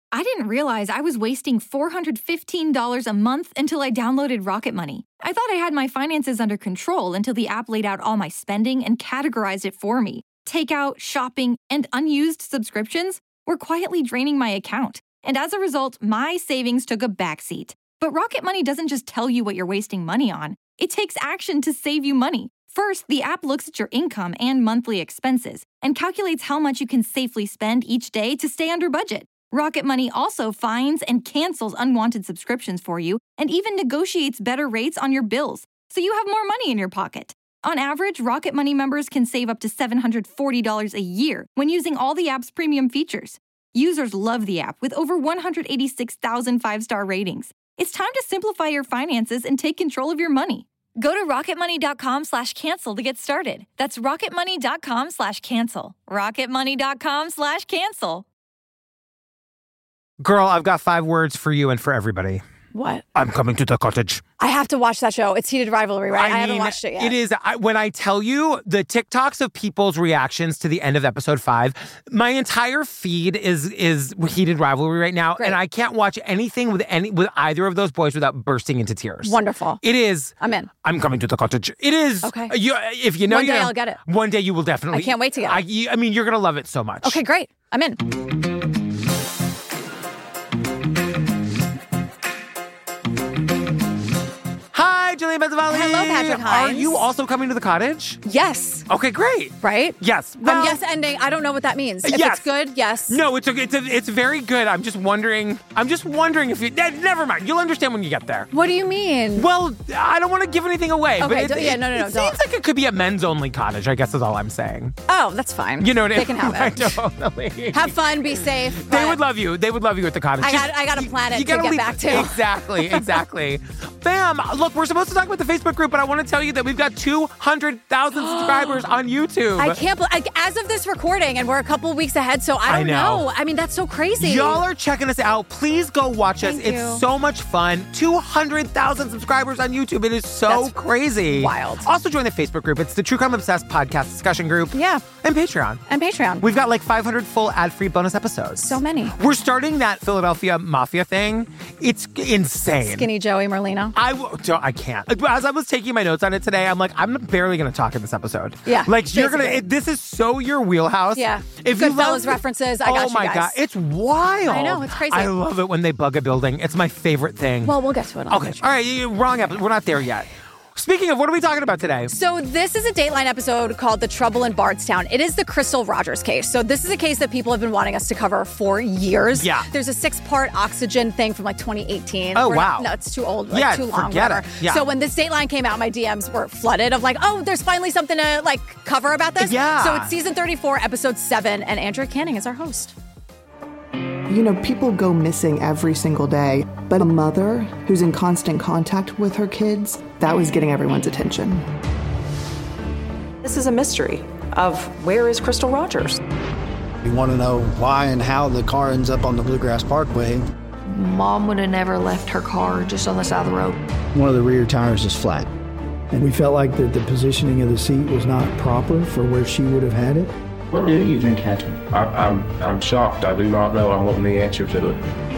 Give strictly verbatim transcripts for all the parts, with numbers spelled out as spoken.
I didn't realize I was wasting four hundred fifteen dollars a month until I downloaded Rocket Money. I thought I had my finances under control until the app laid out all my spending and categorized it for me. Takeout, shopping, and unused subscriptions were quietly draining my account. And as a result, my savings took a backseat. But Rocket Money doesn't just tell you what you're wasting money on. It takes action to save you money. First, the app looks at your income and monthly expenses and calculates how much you can safely spend each day to stay under budget. Rocket Money also finds and cancels unwanted subscriptions for you and even negotiates better rates on your bills, so you have more money in your pocket. On average, Rocket Money members can save up to seven hundred forty dollars a year when using all the app's premium features. Users love the app with over one hundred eighty-six thousand five-star ratings. It's time to simplify your finances and take control of your money. Go to rocketmoney.com slash cancel to get started. That's rocketmoney.com slash cancel. rocketmoney.com slash cancel. Girl, I've got five words for you and for everybody. What? I'm coming to the cottage. I have to watch that show. It's Heated Rivalry, right? I, I, I haven't mean, watched it yet. It is. I, when I tell you the TikToks of people's reactions to the end of episode five, my entire feed is is Heated Rivalry right now. Great. And I can't watch anything with any with either of those boys without bursting into tears. Wonderful. It is. I'm in. I'm coming to the cottage. It is. Okay. You, if you know, One you day know, I'll get it. One day you will definitely. I can't wait to get it. I, you- I mean, you're going to love it so much. Okay, great. I'm in. Hi, Jillian Benzavalli. Hello, Patrick Hines. Are you also coming to the cottage? Yes. Okay, great. Right? Yes. I'm Well, yes ending. I don't know what that means. If yes. it's good, yes. No, it's a, it's a, it's very good. I'm just wondering. I'm just wondering if you. eh, Never mind. You'll understand when you get there. What do you mean? Well, I don't want to give anything away. but Okay, it, don't- yeah, it- no, no, no, It don't. seems like it could be a men's only cottage. I guess is all I'm saying. Oh, that's fine. You know what I They mean? can have Right, it. totally. Have fun, be safe. They but- would love you. They would love you at the cottage. I Just- got- I got a you- planet you to gotta get leave- back to. Exactly, exactly. Bam! Look, we're supposed to talk about the Facebook group, but I want to tell you that we've got two hundred thousand subscribers on YouTube. I can't believe, as of this recording, and we're a couple weeks ahead, so I I don't know. know. I mean, that's so crazy. Y'all are checking us out. Please go watch us. Thank It's you. so much fun. two hundred thousand subscribers on YouTube. It is so That's crazy. wild. Also join the Facebook group. It's the True Crime Obsessed podcast discussion group. Yeah. And Patreon. And Patreon. We've got like five hundred full ad-free bonus episodes. So many. We're starting that Philadelphia Mafia thing. It's insane. Skinny Joey Merlino. I, w- don't- I can't. As I was taking my notes on it today, I'm like, I'm barely going to talk in this episode. Yeah, Like, you're going basically. to, this is so your wheelhouse. Yeah. If you Goodfellas love references, I oh got you my guys. God. It's wild. I know, it's crazy. I love it when they bug a building. It's my favorite thing. Well, we'll get to it. On okay. All right. you- Wrong episode. We're not there yet. Speaking of, what are we talking about today? So this is a Dateline episode called The Trouble in Bardstown. It is the Crystal Rogers case. So this is a case that people have been wanting us to cover for years. Yeah. There's a six-part Oxygen thing from like twenty eighteen. Oh, We're wow. Not, no, it's too old. Like Yeah, too long. forget whatever. it. Yeah. So when this Dateline came out, my D Ms were flooded of like, oh, there's finally something to like cover about this. Yeah. So it's season thirty-four, episode seven, and Andrea Canning is our host. You know, people go missing every single day, but a mother who's in constant contact with her kids, that was getting everyone's attention. This is a mystery of where is Crystal Rogers? You want to know why and how the car ends up on the Bluegrass Parkway. Mom would have never left her car just on the side of the road. One of the rear tires is flat. And we felt like that the positioning of the seat was not proper for where she would have had it. What do you think happened? I, I'm I'm shocked. I do not know. I want the answer to it.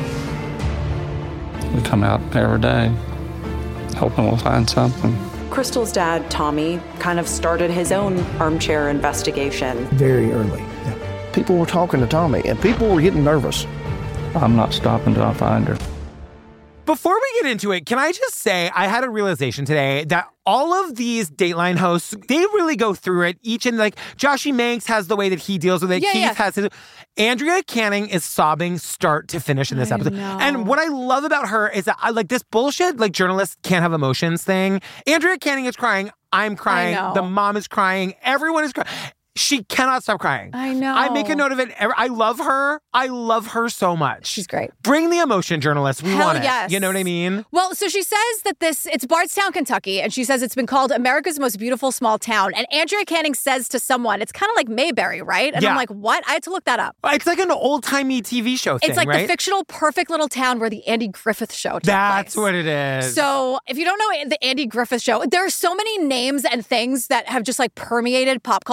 We come out every day, hoping we'll find something. Crystal's dad, Tommy, kind of started his own armchair investigation. Very early. Yeah. People were talking to Tommy, and people were getting nervous. I'm not stopping till I find her. Before we get into it, can I just say I had a realization today that all of these Dateline hosts, they really go through it. Each and like Joshy Manx has the way that he deals with it. Yeah, Keith yeah. has his. Andrea Canning is sobbing start to finish in this I episode. know. And what I love about her is that I like this bullshit, like journalists can't have emotions thing. Andrea Canning is crying. I'm crying. know. The mom is crying. Everyone is crying. She cannot stop crying. I know. I make a note of it. I love her. I love her so much. She's great. Bring the emotion, journalists. We Hell want it. yes. You know what I mean? Well, so she says that this, it's Bardstown, Kentucky, and she says it's been called America's most beautiful small town. And Andrea Canning says to someone, it's kind of like Mayberry, right? And Yeah. I'm like, what? I had to look that up. It's like an old-timey T V show thing, It's like right? the fictional perfect little town where the Andy Griffith Show took That's place. what it is. So if you don't know the Andy Griffith Show, there are so many names and things that have just like permeated pop culture Yeah. from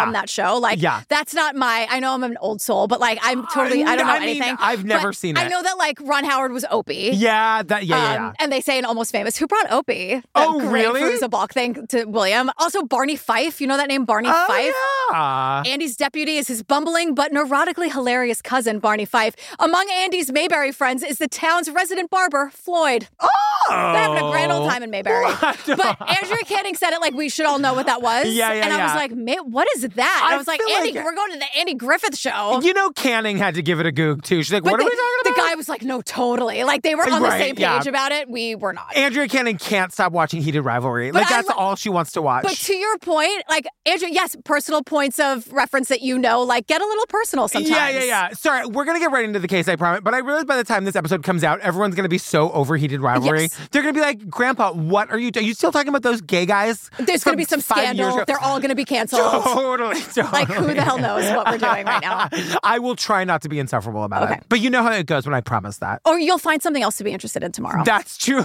from that show. Like, yeah. that's not my, I know I'm an old soul, but like, I'm totally, I don't know I mean, anything. I've never but seen it. I know that like Ron Howard was Opie. Yeah, that, yeah, yeah, yeah. Um, and they say in Almost Famous, who brought Opie? That Oh, great really? Fairuza Balk thing to William. Also, Barney Fife. You know that name, Barney Oh, Fife? yeah. Andy's deputy is his bumbling but neurotically hilarious cousin, Barney Fife. Among Andy's Mayberry friends is the town's resident barber, Floyd. Oh! They're having a grand old time in Mayberry. But Andrea Canning said it like we should all know what that was. Yeah, yeah, And I yeah. was like, "Ma- what is that? And I I was like, feel Andy, like- we're going to the Andy Griffith show. You know Canning had to give it a goog, too. She's like, But what the, are we talking about? The guy was like, no, totally. Like they were on Right, the same page yeah. about it. We were not. Andrea Canning can't stop watching Heated Rivalry. But Like, I that's lo- all she wants to watch. But to your point, like, Andrea, yes, personal points of reference that you know, like, get a little personal sometimes. Yeah, yeah, yeah. Sorry, we're going to get right into the case, I promise. But I realize by the time this episode comes out, everyone's going to be so over Heated Rivalry. Yes. They're going to be like, Grandpa, what are you doing? Are you still talking about those gay guys? There's going to from be some five years scandal. ago? They're all going to be canceled. Totally, totally. Like, who the hell knows what we're doing right now? I will try not to be insufferable about Okay. it. But you know how it goes when I promise that. Or you'll find something else to be interested in tomorrow. That's true.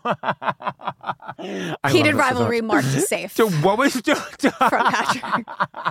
I Heated love this so rivalry much. marked safe So what was from Patrick.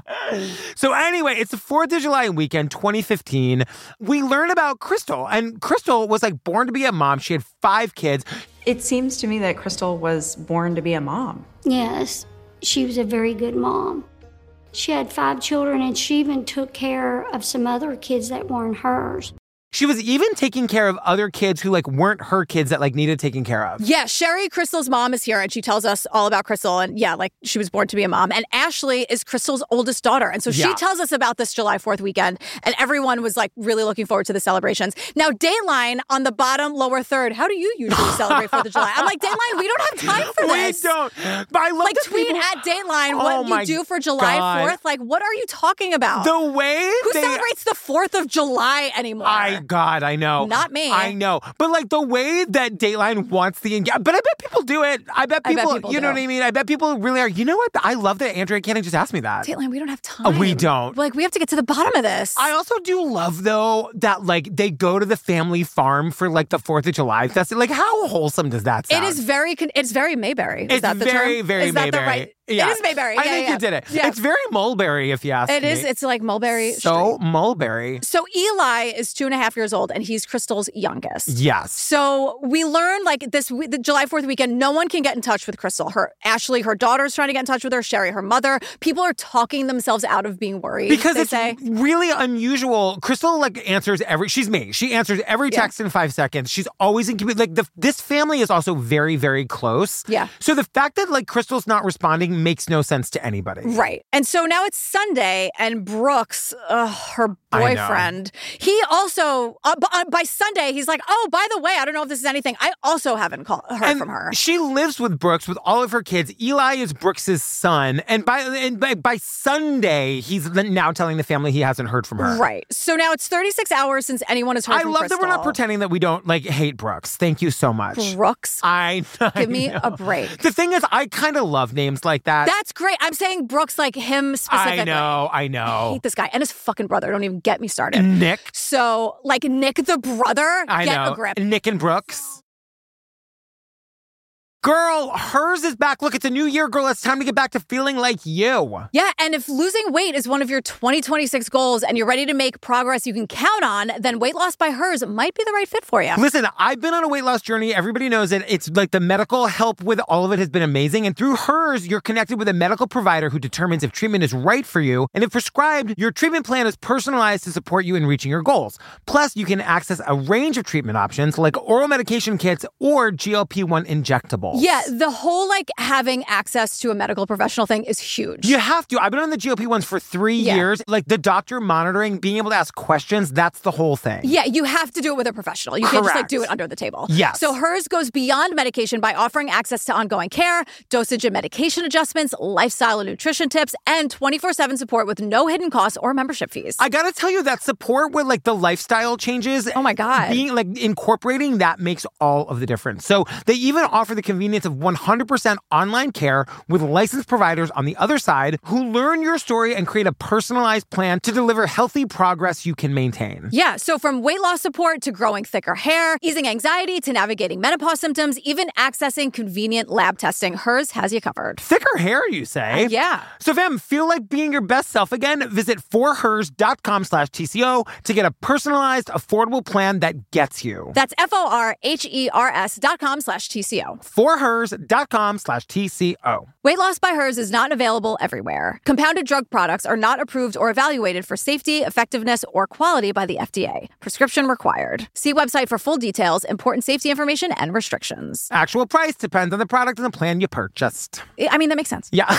So anyway, it's the fourth of July weekend, twenty fifteen. We learn about Crystal, and Crystal was like born to be a mom. She had five kids. It seems to me that Crystal was born to be a mom. Yes, she was a very good mom. She had five children, and she even took care of some other kids that weren't hers. She was even taking care of other kids who like weren't her kids that like needed taken care of. Yeah, Sherry, Crystal's mom, is here, and she tells us all about Crystal. And yeah, like she was born to be a mom. And Ashley is Crystal's oldest daughter. And so she Yeah. tells us about this July fourth weekend. And everyone was like really looking forward to the celebrations. Now, Dateline on the bottom lower third. How do you usually celebrate fourth of July? I'm like, Dateline, we don't have time for this. We don't. But I love Like, that tweet people- at Dateline Oh what my you do for July God. fourth. Like, what are you talking about? The way Who they- celebrates the fourth of July anymore? I, God, I know. Not me. I know. But like the way that Dateline wants the engagement, but I bet people do it. I bet I bet people, people you know do. what I mean? I bet people really are. You know what? I love that Andrea Canning just asked me that. Dateline, we don't have time. Oh, we don't. Like, we have to get to the bottom of this. I also do love though that like they go to the family farm for like the Fourth of July festival. Like, how wholesome does that sound? It is very, con- it's very Mayberry. Is It's that the very, term? very is that Mayberry. The right? Yeah. It is Mayberry. I Yeah, think yeah. you did it. Yeah. It's very Mulberry, if you ask It me. is. It's like Mulberry so Street. Mulberry. So Eli is two and a half years old, and he's Crystal's youngest. Yes. So we learned like this the July fourth weekend, no one can get in touch with Crystal. Her Ashley, her daughter's trying to get in touch with her. Sherry, her mother. People are talking themselves out of being worried. Because they it's say. really unusual. Crystal like answers every. She's me. She answers every Yeah. text in five seconds. She's always in commu- like the this family is also very very close. Yeah. So the fact that like Crystal's not responding makes no sense to anybody. Right. And so now it's Sunday, and Brooks, ugh, her I know. boyfriend, he also, uh, b- uh, by Sunday, he's like, oh, by the way, I don't know if this is anything. I also haven't call- heard And from her. she lives with Brooks with all of her kids. Eli is Brooks's son, and by and by, by Sunday, he's now telling the family he hasn't heard from her. Right. So now it's thirty-six hours since anyone has heard I from love Crystal. that we're not pretending that we don't like hate Brooks. Thank you so much. Brooks? I, I Give me know. a break. The thing is, I kind of love names like that. That's great. I'm saying Brooks, like him specifically. I know, I I know. hate this guy and his fucking brother. Don't even get me started. Nick. So, like Nick the brother, I get know. a grip. Nick and Brooks. Girl, hers is back. Look, it's a new year, girl. It's time to get back to feeling like you. Yeah, and if losing weight is one of your twenty twenty-six goals and you're ready to make progress you can count on, then Weight Loss by Hers might be the right fit for you. Listen, I've been on a weight loss journey. Everybody knows it. It's like the medical help with all of it has been amazing. And through Hers, you're connected with a medical provider who determines if treatment is right for you. And if prescribed, your treatment plan is personalized to support you in reaching your goals. Plus, you can access a range of treatment options like oral medication kits or G L P one injectables. Yeah, the whole like having access to a medical professional thing is huge. You have to. I've been on the G L P ones for three Yeah. years. Like the doctor monitoring, being able to ask questions, that's the whole thing. Yeah, you have to do it with a professional. You can't just like Correct. do it under the table. Yes. So Hers goes beyond medication by offering access to ongoing care, dosage and medication adjustments, lifestyle and nutrition tips, and twenty-four seven support with no hidden costs or membership fees. I gotta tell you, that support with like the lifestyle changes. Oh my God. Being like incorporating that makes all of the difference. So they even offer the convenience convenience of one hundred percent online care with licensed providers on the other side who learn your story and create a personalized plan to deliver healthy progress you can maintain. Yeah, so from weight loss support to growing thicker hair, easing anxiety to navigating menopause symptoms, even accessing convenient lab testing, Hers has you covered. Thicker hair, you say? Uh, yeah. So fam, feel like being your best self again? Visit forhers.com slash TCO to get a personalized, affordable plan that gets you. That's F-O-R-H-E-R-S dot com slash T-C-O. forhers.com slash TCO. Weight loss by Hers is not available everywhere. Compounded drug products are not approved or evaluated for safety, effectiveness, or quality by the F D A. Prescription required. See website for full details, important safety information, and restrictions. Actual price depends on the product and the plan you purchased. I mean, that makes sense. Yeah.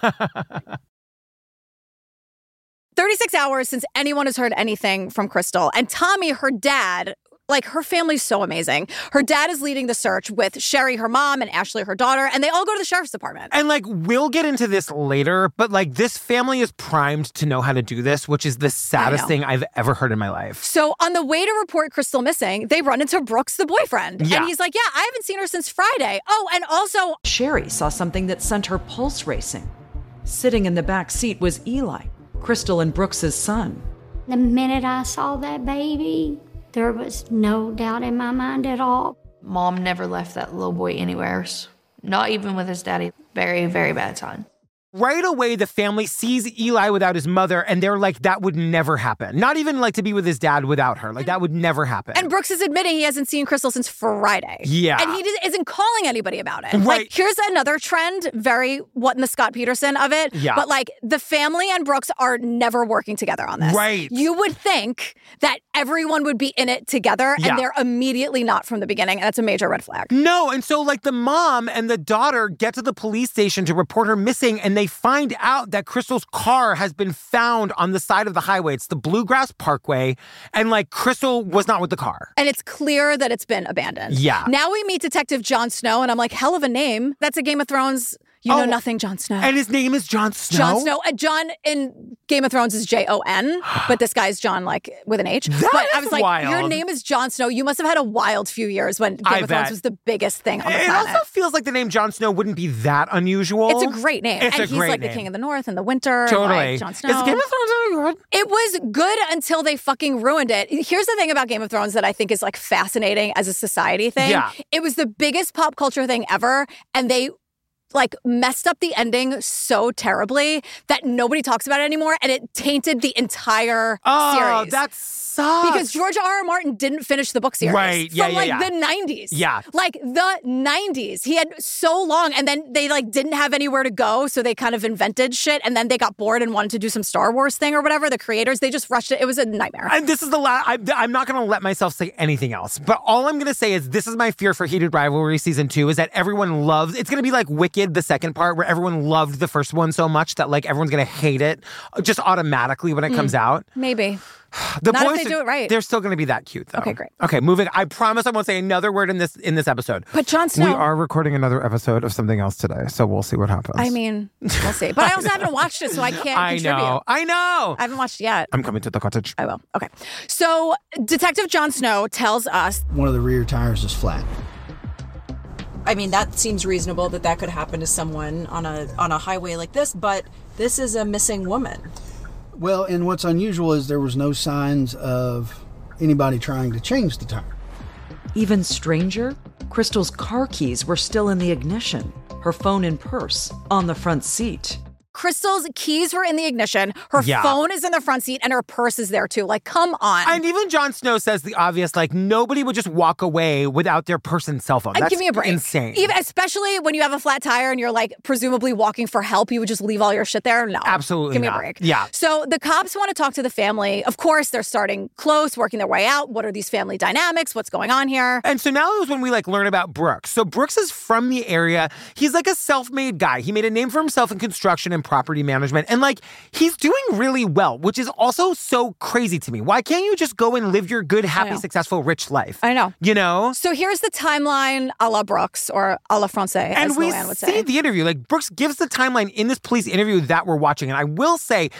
thirty-six hours since anyone has heard anything from Crystal. And Tommy, her dad, like, her family's so amazing. Her dad is leading the search with Sherry, her mom, and Ashley, her daughter, and they all go to the sheriff's department. And, like, we'll get into this later, but, like, this family is primed to know how to do this, which is the saddest thing I've ever heard in my life. So on the way to report Crystal missing, they run into Brooks, the boyfriend. Yeah. And he's like, yeah, I haven't seen her since Friday. Oh, and also... Sherry saw something that sent her pulse racing. Sitting in the back seat was Eli, Crystal and Brooks's son. The minute I saw that baby, there was no doubt in my mind at all. Mom never left that little boy anywhere, not even with his daddy. Very, very bad time. Right away, the family sees Eli without his mother, and they're like, that would never happen. Not even, like, to be with his dad without her. Like, that would never happen. And Brooks is admitting he hasn't seen Crystal since Friday. Yeah. And he just isn't calling anybody about it. Right. Like, here's another trend, very what in the Scott Peterson of it. Yeah. But, like, the family and Brooks are never working together on this. Right. You would think that everyone would be in it together, Yeah. and they're immediately not from the beginning, and that's a major red flag. No, and so, like, the mom and the daughter get to the police station to report her missing, and they find out that Crystal's car has been found on the side of the highway. It's the Bluegrass Parkway, and, like, Crystal was not with the car. And it's clear that it's been abandoned. Yeah. Now we meet Detective Jon Snow, and I'm like, hell of a name. That's a Game of Thrones... You oh, know nothing, Jon Snow. And his name is Jon Snow? Jon Snow. Uh, John in Game of Thrones is J O N, but this guy's John, like, with an H. That but is I was like, wild. Your name is Jon Snow. You must have had a wild few years when Game I of bet. Thrones was the biggest thing on the it planet. It also feels like the name Jon Snow wouldn't be that unusual. It's a great name. It's and a he's great like name. the king of the north in the winter. Totally. And, like, Jon Snow. Is Game of Thrones any good? It was good until they fucking ruined it. Here's the thing about Game of Thrones that I think is, like, fascinating as a society thing. Yeah. It was the biggest pop culture thing ever, and they like messed up the ending so terribly that nobody talks about it anymore, and it tainted the entire oh, series. That sucks. Because George R. R. Martin didn't finish the book series. Right, yeah, From yeah, like yeah. the nineties. Yeah. Like the nineties. He had so long, and then they like didn't have anywhere to go, so they kind of invented shit, and then they got bored and wanted to do some Star Wars thing or whatever. The creators, they just rushed it. It was a nightmare. And this is the last, I'm not going to let myself say anything else, but all I'm going to say is this is my fear for Heated Rivalry Season two is that everyone loves, it's going to be like Wicked, the second part, where everyone loved the first one so much that like everyone's going to hate it just automatically when it Mm. comes out. Maybe. The Not boys if they do it right. They're still going to be that cute, though. Okay, great. Okay, moving. I promise I won't say another word in this in this episode. But Jon Snow. We are recording another episode of something else today, so we'll see what happens. I mean, we'll see. But I also haven't watched it, so I can't I contribute. know. I know. I haven't watched it yet. I'm coming to the cottage. I will. Okay. So Detective Jon Snow tells us one of the rear tires is flat. I mean, that seems reasonable that that could happen to someone on a on a highway like this, but this is a missing woman. Well, and what's unusual is there was no signs of anybody trying to change the tire. Even stranger, Crystal's car keys were still in the ignition, her phone and purse on the front seat. Crystal's keys were in the ignition, her Yeah. phone is in the front seat, and her purse is there too. Like, come on. And even Jon Snow says the obvious, like, nobody would just walk away without their person's cell phone. And That's give me a break. insane. Even, especially when you have a flat tire and you're like presumably walking for help, you would just leave all your shit there? No. Absolutely Give me not. a break. Yeah. So the cops want to talk to the family. Of course, they're starting close, working their way out. What are these family dynamics? What's going on here? And so now is when we like learn about Brooks. So Brooks is from the area. He's like a self-made guy. He made a name for himself in construction and property management. And like, he's doing really well, which is also so crazy to me. Why can't you just go and live your good, happy, successful, rich life? I know. You know? So here's the timeline a la Brooks, or a la Francais, And as we Luann would see say. the interview. Like, Brooks gives the timeline in this police interview that we're watching. And I will say,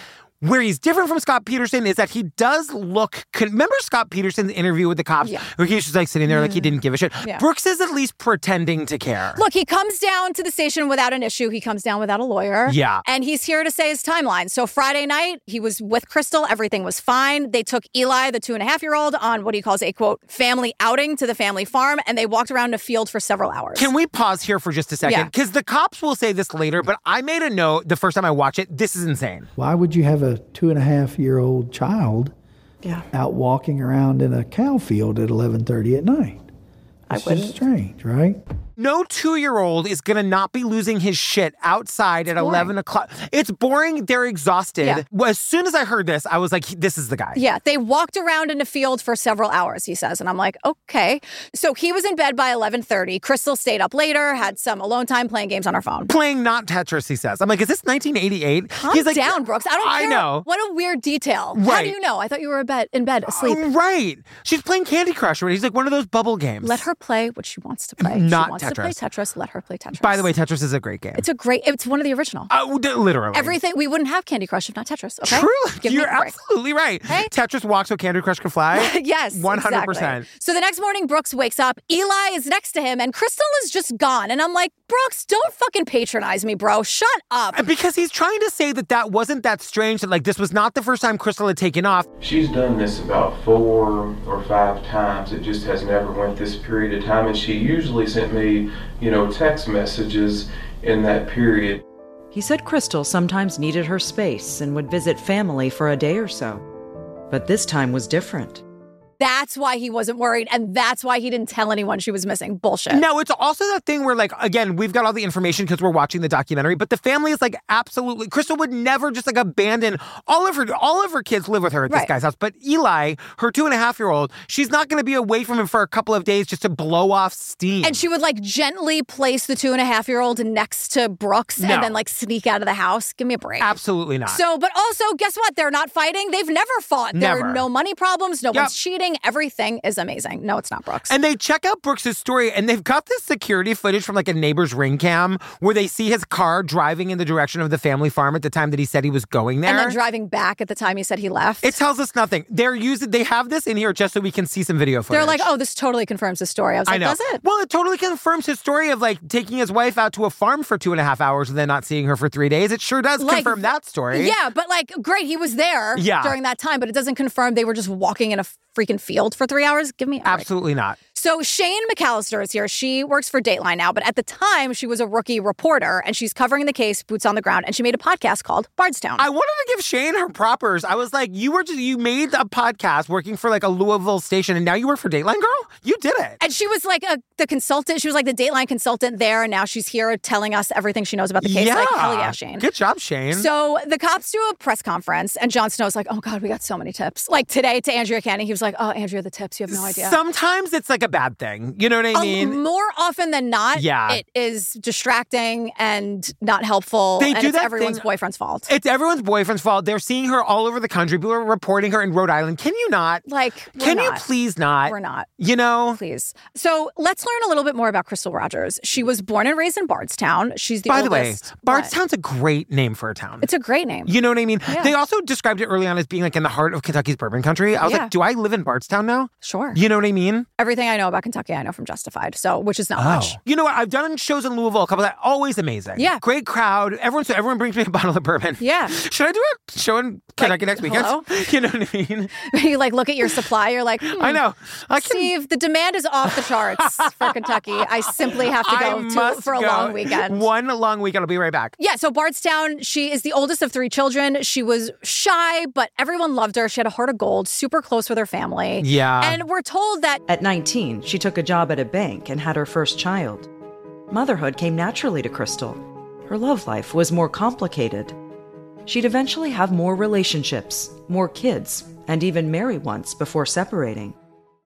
Where he's different from Scott Peterson is that he does look... Con- remember Scott Peterson's interview with the cops? Yeah. Where he was just like sitting there like he didn't give a shit? Yeah. Brooks is at least pretending to care. Look, he comes down to the station without an issue. He comes down without a lawyer. Yeah. And he's here to say his timeline. So Friday night, he was with Crystal. Everything was fine. They took Eli, the two and a half year old, on what he calls a, quote, family outing to the family farm. And they walked around a field for several hours. Can we pause here for just a second? Because yeah. the cops will say this later, but I made a note the first time I watched it. This is insane. Why would you have a two and a half year old child yeah. out walking around in a cow field at eleven thirty at night? It's I wouldn't. just strange, right? No two-year-old is going to not be losing his shit outside at eleven o'clock. It's boring. They're exhausted. Yeah. As soon as I heard this, I was like, this is the guy. Yeah, they walked around in a field for several hours, he says. And I'm like, okay. So he was in bed by eleven thirty. Crystal stayed up later, had some alone time playing games on her phone. Playing not Tetris, he says. I'm like, is this nineteen eighty-eight? Calm He's like, down, Brooks. I don't I care. know. What a weird detail. Right. How do you know? I thought you were in bed, in bed asleep. Uh, right. She's playing Candy Crush. He's like one of those bubble games. Let her play what she wants to play. Not she wants Tetris. to play Tetris. Let her play Tetris. By the way, Tetris is a great game. It's a great, it's one of the original. Uh, literally. Everything, we wouldn't have Candy Crush if not Tetris, okay? True. Give You're me a break. absolutely right. Okay? Tetris walks so Candy Crush can fly. Yes, one hundred percent. Exactly. So the next morning, Brooks wakes up. Eli is next to him, and Crystal is just gone. And I'm like, Brooks, don't fucking patronize me, bro. Shut up. Because he's trying to say that that wasn't that strange, that like this was not the first time Crystal had taken off. She's done this about four or five times. It just has never went this period of time. And she usually sent me, you know, text messages in that period. He said Crystal sometimes needed her space and would visit family for a day or so. But this time was different. That's why he wasn't worried, and that's why he didn't tell anyone she was missing. Bullshit. No, it's also that thing where, like, again, we've got all the information because we're watching the documentary, but the family is, like, absolutely... Crystal would never just, like, abandon... All of her all of her kids live with her at this Right. guy's house, but Eli, her two-and-a-half-year-old, she's not going to be away from him for a couple of days just to blow off steam. And she would, like, gently place the two-and-a-half-year-old next to Brooks No. and then, like, sneak out of the house. Give me a break. Absolutely not. So, but also, guess what? They're not fighting. They've never fought. There Never. are no money problems. No Yep. one's cheating. Everything is amazing. No, it's not Brooks. And they check out Brooks' story, and they've got this security footage from, like, a neighbor's ring cam where they see his car driving in the direction of the family farm at the time that he said he was going there. And then driving back at the time he said he left. It tells us nothing. They're using, they have this in here just so we can see some video footage. They're like, oh, this totally confirms his story. I was like, I know. does it? Well, it totally confirms his story of, like, taking his wife out to a farm for two and a half hours and then not seeing her for three days. It sure does Like, confirm that story. Yeah, but like, great, he was there Yeah. during that time, but it doesn't confirm they were just walking in a freaking field for three hours. Give me a break. Absolutely not. So Shane McAllister is here. She works for Dateline now, but at the time she was a rookie reporter and she's covering the case, boots on the ground, and she made a podcast called Bardstown. I wanted to give Shane her propers. I was like, you were just, you made a podcast working for like a Louisville station and now you work for Dateline, girl? You did it. And she was like a, the consultant. She was like the Dateline consultant there, and now she's here telling us everything she knows about the case. Yeah. Like, hell yeah, Shane. Good job, Shane. So the cops do a press conference, and Jon Snow's like, oh, God, we got so many tips. Like today to Andrea Canning, he was like, oh, Andrea, the tips, you have no idea. Sometimes it's like a bad thing. You know what I mean? Um, more often than not, Yeah. it is distracting and not helpful. They and do it's that everyone's thing- boyfriend's fault. It's everyone's boyfriend's fault. They're seeing her all over the country. People are reporting her in Rhode Island. Can you not? Like, we're Can you not. please not? We're not. You know? Please. So let's learn a little bit more about Crystal Rogers. She was born and raised in Bardstown. She's the By oldest. the way, Bardstown's a great name for a town. It's a great name. You know what I mean? Yeah. They also described it early on as being like in the heart of Kentucky's bourbon country. I was Yeah. like, do I live in Bardstown now? Sure. You know what I mean? Everything I know about Kentucky, I know from Justified. So, which is not much. You know what? I've done shows in Louisville, a couple that always amazing. Yeah. Great crowd. Everyone, so everyone brings me a bottle of bourbon. Yeah. Should I do a show in Kentucky next weekend? hello? You know what I mean? You like look at your supply, you're like, hmm, I know. I can, Steve, the demand is off the charts for Kentucky. I simply have to I go to, must for a go. long weekend. One long weekend. I'll be right back. Yeah, so Bardstown, she is the oldest of three children. She was shy, but everyone loved her. She had a heart of gold, super close with her family. Yeah. And we're told that At nineteen, she took a job at a bank and had her first child. Motherhood came naturally to Crystal. Her love life was more complicated. She'd eventually have more relationships, more kids, and even marry once before separating.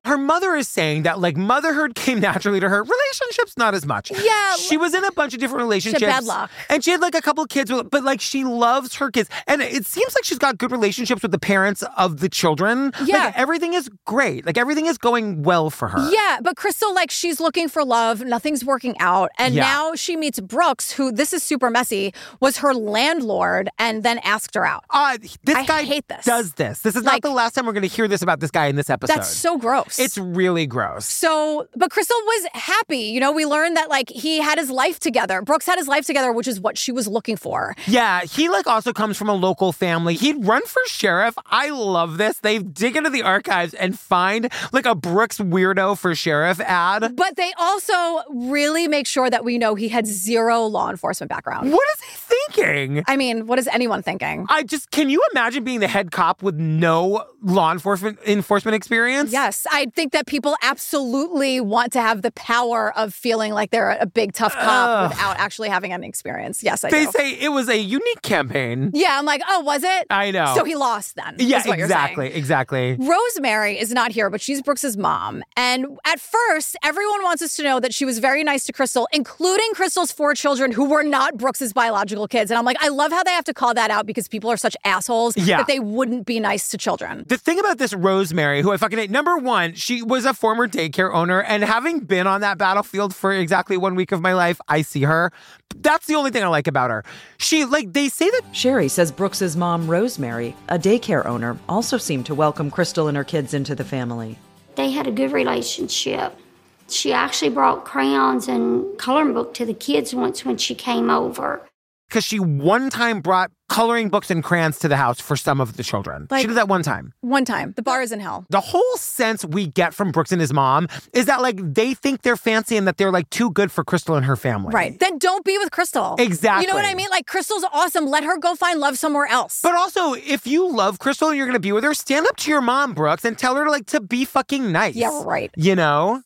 her mother is saying that, like, motherhood came naturally to her. Relationships, not as much. Yeah. She was in a bunch of different relationships. She had bad luck. And she had, like, a couple of kids, but, like, she loves her kids. And it seems like she's got good relationships with the parents of the children. Yeah. Like, everything is great. Like, everything is going well for her. Yeah, but Crystal, like, she's looking for love. Nothing's working out. And Yeah. now she meets Brooks, who, this is super messy, was her landlord and then asked her out. Uh, this I guy hate this. does this. This is Like, not the last time we're going to hear this about this guy in this episode. That's so gross. It's really gross. So, but Crystal was happy. You know, we learned that, like, he had his life together. Brooks had his life together, which is what she was looking for. Yeah, he, like, also comes from a local family. He'd run for sheriff. I love this. They dig into the archives and find, like, a Brooks weirdo for sheriff ad. But they also really make sure that we know he had zero law enforcement background. What is he thinking? I mean, what is anyone thinking? I just, can you imagine being the head cop with no law enforcement enforcement experience? Yes, I think that people absolutely want to have the power of feeling like they're a big tough cop Ugh. without actually having any experience. Yes, I They do. say it was a unique campaign. Yeah, I'm like, oh, was it? I know. So he lost then. Yeah, is what exactly, You're saying. exactly. Rosemary is not here, but she's Brooks's mom. And at first, everyone wants us to know that she was very nice to Crystal, including Crystal's four children who were not Brooks's biological kids. And I'm like, I love how they have to call that out because people are such assholes Yeah. that they wouldn't be nice to children. The thing about this Rosemary, who I fucking hate, number one, she was a former daycare owner, and having been on that battlefield for exactly one week of my life, I see her. That's the only thing I like about her. She, like, they say that... Sherry says Brooks's mom, Rosemary, a daycare owner, also seemed to welcome Crystal and her kids into the family. They had a good relationship. She actually brought crayons and coloring book to the kids once when she came over. Because she one time brought coloring books and crayons to the house for some of the children. Like- she did that one time. One time. The bar is in hell. The whole sense we get from Brooks and his mom is that, like, they think they're fancy and that they're, like, too good for Crystal and her family. Right. Then don't be with Crystal. Exactly. You know what I mean? Like, Crystal's awesome. Let her go find love somewhere else. But also, if you love Crystal and you're going to be with her, stand up to your mom, Brooks, and tell her, like, to be fucking nice. Yeah, right. You know?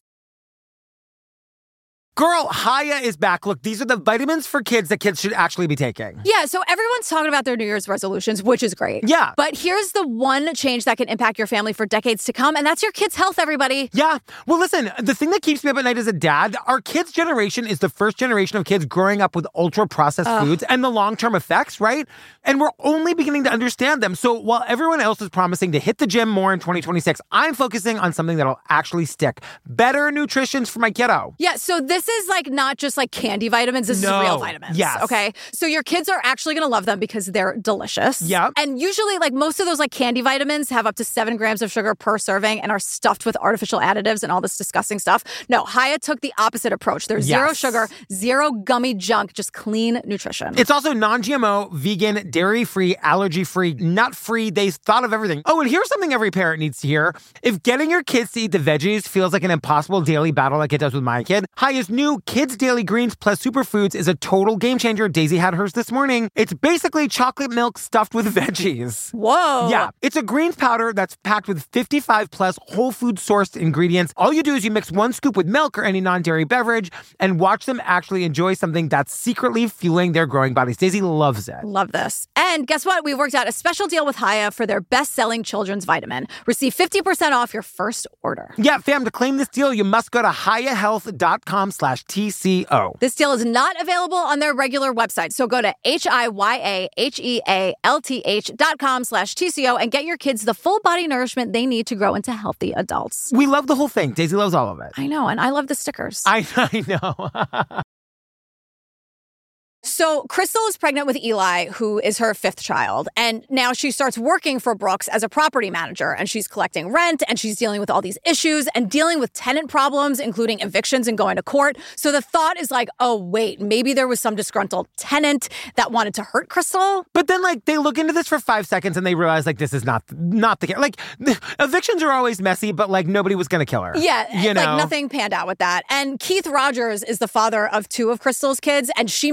Girl, Haya is back. Look, these are the vitamins for kids that kids should actually be taking. Yeah, so everyone's talking about their New Year's resolutions, which is great. Yeah. But here's the one change that can impact your family for decades to come, and that's your kids' health, everybody. Yeah. Well, listen, the thing that keeps me up at night as a dad, our kids' generation is the first generation of kids growing up with ultra-processed Ugh. foods and the long-term effects, right? And we're only beginning to understand them. So while everyone else is promising to hit the gym more in twenty twenty-six, I'm focusing on something that'll actually stick. Better nutrition for my kiddo. Yeah, so this is like not just like candy vitamins. This No. is real vitamins. Yes. Okay. So your kids are actually going to love them because they're delicious. Yep. And usually, like most of those like candy vitamins have up to seven grams of sugar per serving and are stuffed with artificial additives and all this disgusting stuff. No, Haya took the opposite approach. There's zero Yes. sugar, zero gummy junk, just clean nutrition. It's also non-G M O, vegan, dairy-free, allergy-free, nut-free. They thought of everything. Oh, and here's something every parent needs to hear. If getting your kids to eat the veggies feels like an impossible daily battle like it does with my kid, Haya's new Kids Daily Greens plus Superfoods is a total game changer. Daisy had hers this morning. It's basically chocolate milk stuffed with veggies. Whoa. Yeah. It's a greens powder that's packed with fifty-five plus whole food sourced ingredients. All you do is you mix one scoop with milk or any non-dairy beverage and watch them actually enjoy something that's secretly fueling their growing bodies. Daisy loves it. Love this. And guess what? We worked out a special deal with Haya for their best-selling children's vitamin. Receive fifty percent off your first order. Yeah, fam, to claim this deal, you must go to hayahealth.com slash TCO. This deal is not available on their regular website, so go to H-I-Y-A-H-E-A-L-T-H dot com slash TCO and get your kids the full body nourishment they need to grow into healthy adults. We love the whole thing. Daisy loves all of it. I know, and I love the stickers. I, I know. So Crystal is pregnant with Eli, who is her fifth child. And now she starts working for Brooks as a property manager. And she's collecting rent and she's dealing with all these issues and dealing with tenant problems, including evictions and going to court. So the thought is like, oh, wait, maybe there was some disgruntled tenant that wanted to hurt Crystal. But then, like, they look into this for five seconds and they realize, like, this is not not the case. Like, the evictions are always messy, but, like, nobody was going to kill her. Yeah, you know? like nothing panned out with that. And Keith Rogers is the father of two of Crystal's kids. And she met up with him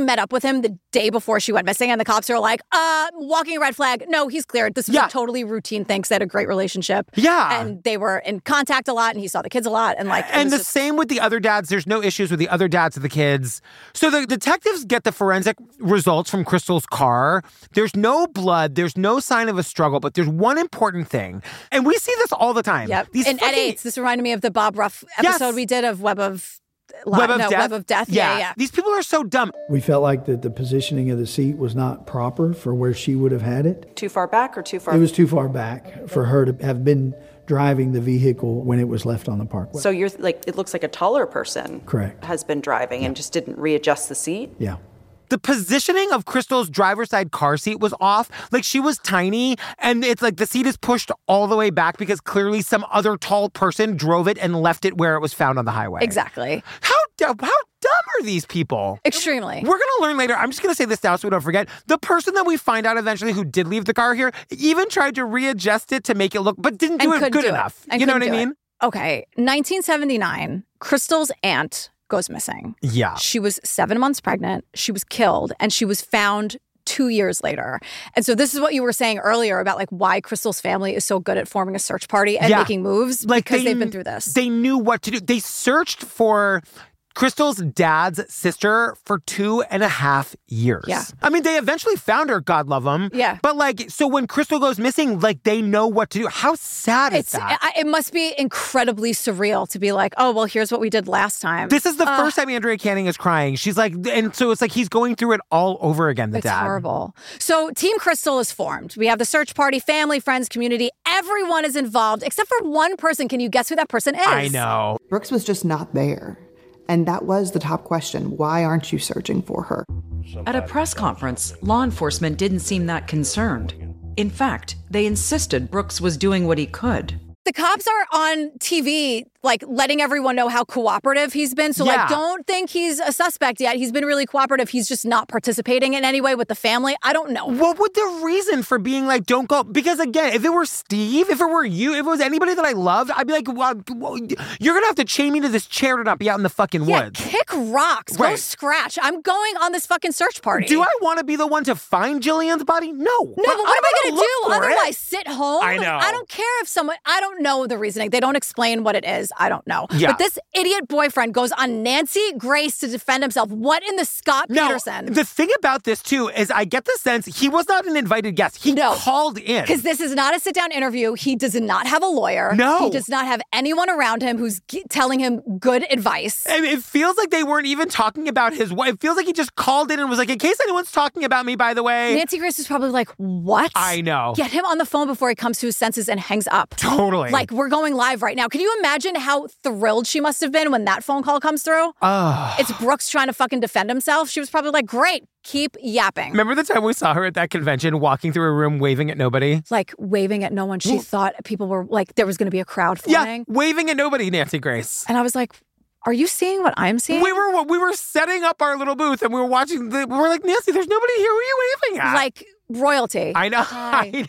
him the day before she went missing, and the cops are like, uh, walking a red flag. No, he's cleared. This was Yeah. a totally routine thing. They had a great relationship. Yeah. And they were in contact a lot, and he saw the kids a lot. And like, it And was the just- same with the other dads. There's no issues with the other dads of the kids. So the detectives get the forensic results from Crystal's car. There's no blood. There's no sign of a struggle, but there's one important thing. And we see this all the time. Yep. These and Ed fucking- Aids, this reminded me of the Bob Ruff episode Yes. we did of Web of... Web of no, Death. Web of Death. Yeah, yeah. These people are so dumb. We felt like that the positioning of the seat was not proper for where she would have had it. Too far back or too far? It was too far back for her to have been driving the vehicle when it was left on the parkway. So you're like, it looks like a taller person. Correct. Has been driving and just didn't readjust the seat. Yeah. The positioning of Crystal's driver's side car seat was off. Like, she was tiny, and it's like the seat is pushed all the way back because clearly some other tall person drove it and left it where it was found on the highway. Exactly. How dumb, how dumb are these people? Extremely. We're going to learn later. I'm just going to say this now so we don't forget. The person that we find out eventually who did leave the car here even tried to readjust it to make it look, but didn't do And it couldn't good do it. enough. And You know what I couldn't do mean? it. Okay. nineteen seventy-nine, Crystal's aunt goes missing. Yeah. She was seven months pregnant. She was killed, and she was found two years later. And so this is what you were saying earlier about like why Crystal's family is so good at forming a search party and Yeah. making moves, Like, because they- they've been through this. They knew what to do. They searched for Crystal's dad's sister for two and a half years. Yeah. I mean, they eventually found her, God love them. Yeah. But like, so when Crystal goes missing, like, they know what to do. How sad is It's, that? I, it must be incredibly surreal to be like, oh, well, here's what we did last time. This is the Uh, first time Andrea Canning is crying. She's like, and so it's like he's going through it all over again, the It's dad. horrible. So Team Crystal is formed. We have the search party, family, friends, community. Everyone is involved except for one person. Can you guess who that person is? I know. Brooks was just not there. And that was the top question. Why aren't you searching for her? At a press conference, law enforcement didn't seem that concerned. In fact, they insisted Brooks was doing what he could. The cops are on T V, like, letting everyone know how cooperative he's been. So, Yeah. like, don't think he's a suspect yet. He's been really cooperative. He's just not participating in any way with the family. I don't know. What would the reason for being like, don't go? Because again, if it were Steve, if it were you, if it was anybody that I loved, I'd be like, well, well, you're going to have to chain me to this chair to not be out in the fucking Yeah, woods. kick rocks. Go Right. scratch. I'm going on this fucking search party. Do I want to be the one to find Jillian's body? No. No, but, what am I going to do? Otherwise, sit home? I know. I don't care if someone, I don't know the reasoning. They don't explain what it is. I don't know. Yeah. But this idiot boyfriend goes on Nancy Grace to defend himself. What in the Scott No, Peterson? the thing about this, too, is I get the sense he was not an invited guest. He No. called in. Because this is not a sit-down interview. He does not have a lawyer. No. He does not have anyone around him who's g- telling him good advice. I mean, it feels like they weren't even talking about his wife. It feels like he just called in and was like, in case anyone's talking about me, by the way. Nancy Grace is probably like, what? I know. Get him on the phone before he comes to his senses and hangs up. Totally. Like, we're going live right now. Can you imagine how thrilled she must have been when that phone call comes through? Oh. It's Brooks trying to fucking defend himself. She was probably like, great, keep yapping. Remember the time we saw her at that convention walking through a room waving at nobody? Like, waving at no one. She thought people were, like, there was going to be a crowd Yeah, forming. waving at nobody, Nancy Grace. And I was like, are you seeing what I'm seeing? We were we were setting up our little booth and we were watching. The, we were like, Nancy, there's nobody here. Who are you waving at? Like, royalty. I know. Hi.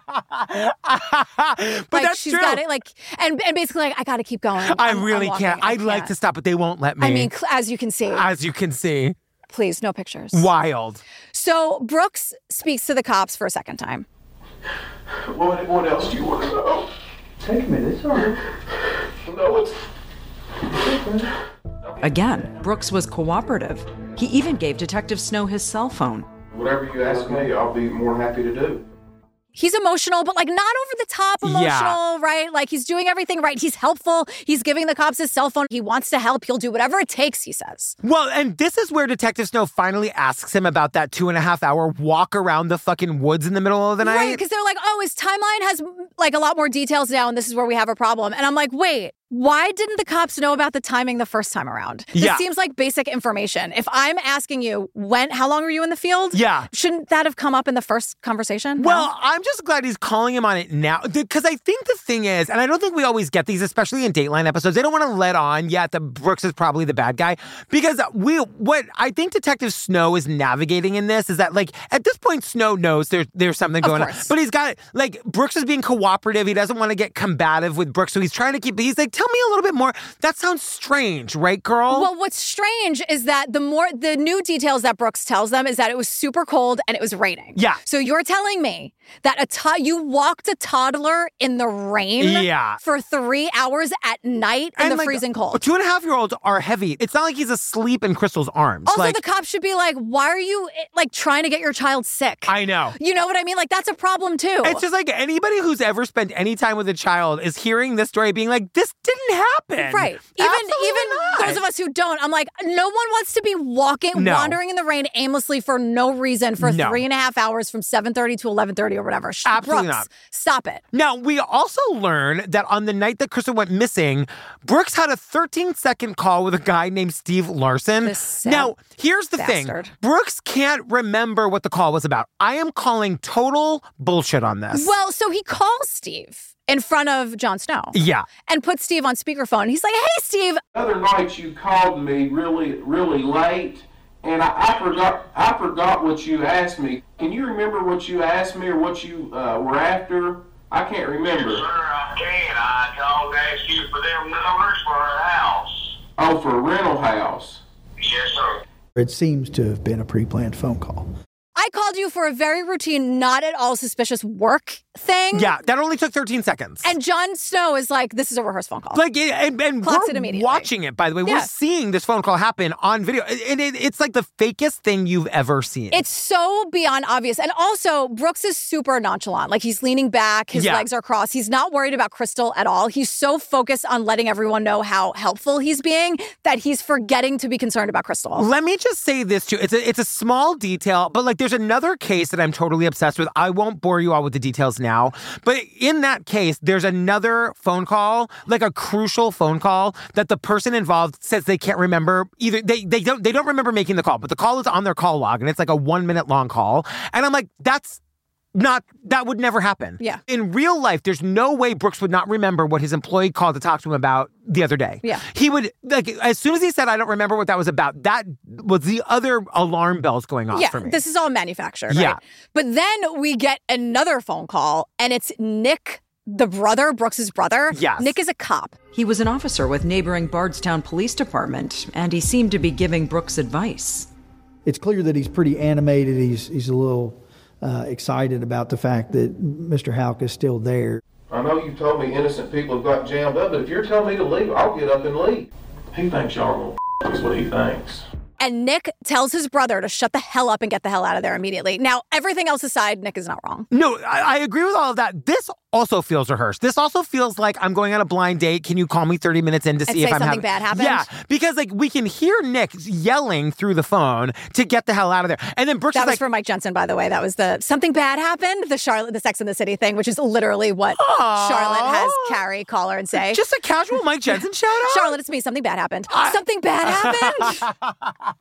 I know. But like, that's she's true. got it, like, and, and basically, like, I got to keep going. I I'm- I'm really walking. can't. I I'd like can't. to stop, but they won't let me. I mean, cl- as you can see. as you can see, Please, no pictures. wild. So Brooks speaks to the cops for a second time. What, what else do you want to know? Take me, it's all right. No, it's... Again, Brooks was cooperative. He even gave Detective Snow his cell phone. Whatever you ask me, I'll be more than happy to do. He's emotional, but like not over the top emotional, Yeah. right? Like he's doing everything right. He's helpful. He's giving the cops his cell phone. He wants to help. He'll do whatever it takes, he says. Well, and this is where Detective Snow finally asks him about that two and a half hour walk around the fucking woods in the middle of the night. Right, because they're like, oh, his timeline has like a lot more details now, and this is where we have a problem. And I'm like, wait, why didn't the cops know about the timing the first time around? This Yeah. seems like basic information. If I'm asking you, when, how long were you in the field? Yeah. Shouldn't that have come up in the first conversation? Well, No? I'm just glad he's calling him on it now. Because I think the thing is, and I don't think we always get these, especially in Dateline episodes, they don't want to let on yet that Brooks is probably the bad guy. Because we, what I think Detective Snow is navigating in this is that, like, at this point, Snow knows there's, there's something Of going on. course. But he's got, like, Brooks is being cooperative. He doesn't want to get combative with Brooks. So he's trying to keep, he's like, tell tell me a little bit more? That sounds strange, right, girl? Well, what's strange is that the more the new details that Brooks tells them is that it was super cold and it was raining. Yeah. So you're telling me that a to- you walked a toddler in the rain yeah. for three hours at night in and the like, freezing cold. Two and a half year olds are heavy. It's not like he's asleep in Crystal's arms. Also, like, the cops should be like, why are you like trying to get your child sick? I know. You know what I mean? Like, that's a problem too. It's just like anybody who's ever spent any time with a child is hearing this story being like, this didn't happen. Right. Even Absolutely even not. those of us who don't, I'm like, no one wants to be walking, No. wandering in the rain aimlessly for no reason for No. three and a half hours from seven thirty to eleven thirty or whatever. Sh- Absolutely Brooks, not. Stop it. Now, we also learn that on the night that Crystal went missing, Brooks had a thirteen-second call with a guy named Steve Larson. This sad Now, here's the bastard. thing. Brooks can't remember what the call was about. I am calling total bullshit on this. Well, so he calls Steve in front of Jon Snow. Yeah. And puts Steve on speakerphone. He's like, hey, Steve. The other night you called me really, really late, and I, I forgot I forgot what you asked me. Can you remember what you asked me or what you uh, were after? I can't remember. Yes, sir, I can. I called to ask you for them numbers for a house. Oh, for a rental house. Yes, sir. It seems to have been a pre-planned phone call. I called you for a very routine, not at all suspicious work thing. Yeah, that only took thirteen seconds. And Jon Snow is like, this is a rehearsed phone call. Like, and, and Clocks we're it immediately. watching it, by the way. Yeah. We're seeing this phone call happen on video. And it, it's like the fakest thing you've ever seen. It's so beyond obvious. And also, Brooks is super nonchalant. Like, he's leaning back. His Yeah. legs are crossed. He's not worried about Crystal at all. He's so focused on letting everyone know how helpful he's being that he's forgetting to be concerned about Crystal. Let me just say this, too. It's a, it's a small detail, but, like, there's another case that I'm totally obsessed with. I won't bore you all with the details now, but in that case, there's another phone call, like a crucial phone call that the person involved says they can't remember either. They they don't they don't remember making the call, but the call is on their call log and it's like a one minute long call. And I'm like, that's not, that would never happen. Yeah. In real life, there's no way Brooks would not remember what his employee called to talk to him about the other day. Yeah. He would, like, as soon as he said, I don't remember what that was about, that was the other alarm bells going off yeah, for me. this is all manufactured, Yeah. right? But then we get another phone call, and it's Nick, the brother, Brooks's brother. Yes. Nick is a cop. He was an officer with neighboring Bardstown Police Department, and he seemed to be giving Brooks advice. It's clear that he's pretty animated. He's he's a little uh, excited about the fact that Mister Houck is still there. I know you told me innocent people have got jammed up, but if you're telling me to leave, I'll get up and leave. He thinks y'all are gonna f- is what he thinks. And Nick tells his brother to shut the hell up and get the hell out of there immediately. Now, everything else aside, Nick is not wrong. No, I, I agree with all of that. This also feels rehearsed. This also feels like I'm going on a blind date. Can you call me thirty minutes in to And see say if I'm something having... bad happened? Yeah, because like we can hear Nick yelling through the phone to get the hell out of there. And then Brooks That is was like... for Mike Jensen, by the way. That was the something bad happened, the Charlotte, the Sex and the City thing, which is literally what Aww. Charlotte has Carrie call her and say. Just a casual Mike Jensen shout out? Charlotte, it's me. Something bad happened. Something bad happened.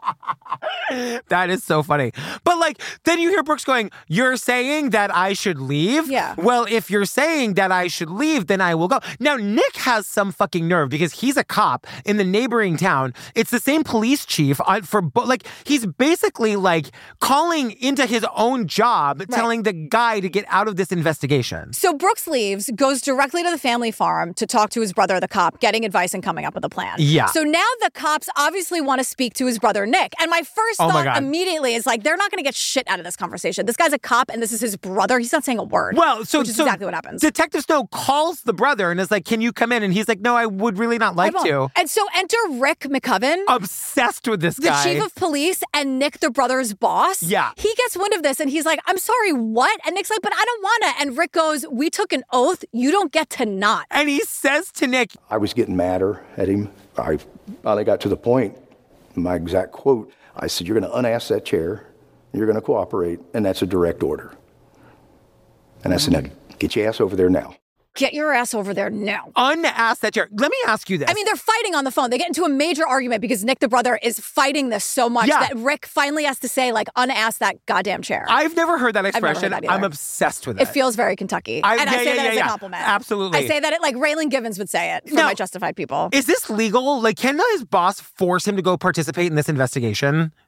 That is so funny. But like, then you hear Brooks going, you're saying that I should leave? Yeah. Well, if you're saying that I should leave, then I will go. Now, Nick has some fucking nerve because he's a cop in the neighboring town. It's the same police chief uh, for, bo- like, he's basically like calling into his own job, Right. telling the guy to get out of this investigation. So Brooks leaves, goes directly to the family farm to talk to his brother, the cop, getting advice and coming up with a plan. Yeah. So now the cops obviously want to speak to his brother, Nick. And my first Oh my thought God. immediately is like, they're not going to get shit out of this conversation. This guy's a cop and this is his brother. He's not saying a word. Well, so, which is so exactly what happens. Detective Snow calls the brother and is like, can you come in? And he's like, no, I would really not like I won't. to. And so enter Rick McCoven. Obsessed with this The guy. chief of police and Nick, the brother's boss. Yeah. He gets wind of this and he's like, I'm sorry, what? And Nick's like, but I don't want to. And Rick goes, we took an oath. You don't get to not. And he says to Nick, I was getting madder at him. I finally got to the point, my exact quote, I said, you're going to unask that chair, you're going to cooperate, and that's a direct order. And I said, now, get your ass over there now. Get your ass over there now. Unask that chair. Let me ask you this. I mean, they're fighting on the phone. They get into a major argument because Nick, the brother, is fighting this so much Yeah. that Rick finally has to say, like, unask that goddamn chair. I've never heard that I've never heard expression. that either. I'm obsessed with it. It feels very Kentucky. I- and yeah, I say yeah, that yeah, as yeah. a compliment. Absolutely. I say that it like Raylan Givens would say it for Now, my justified people. Is this legal? Like, can his boss force him to go participate in this investigation?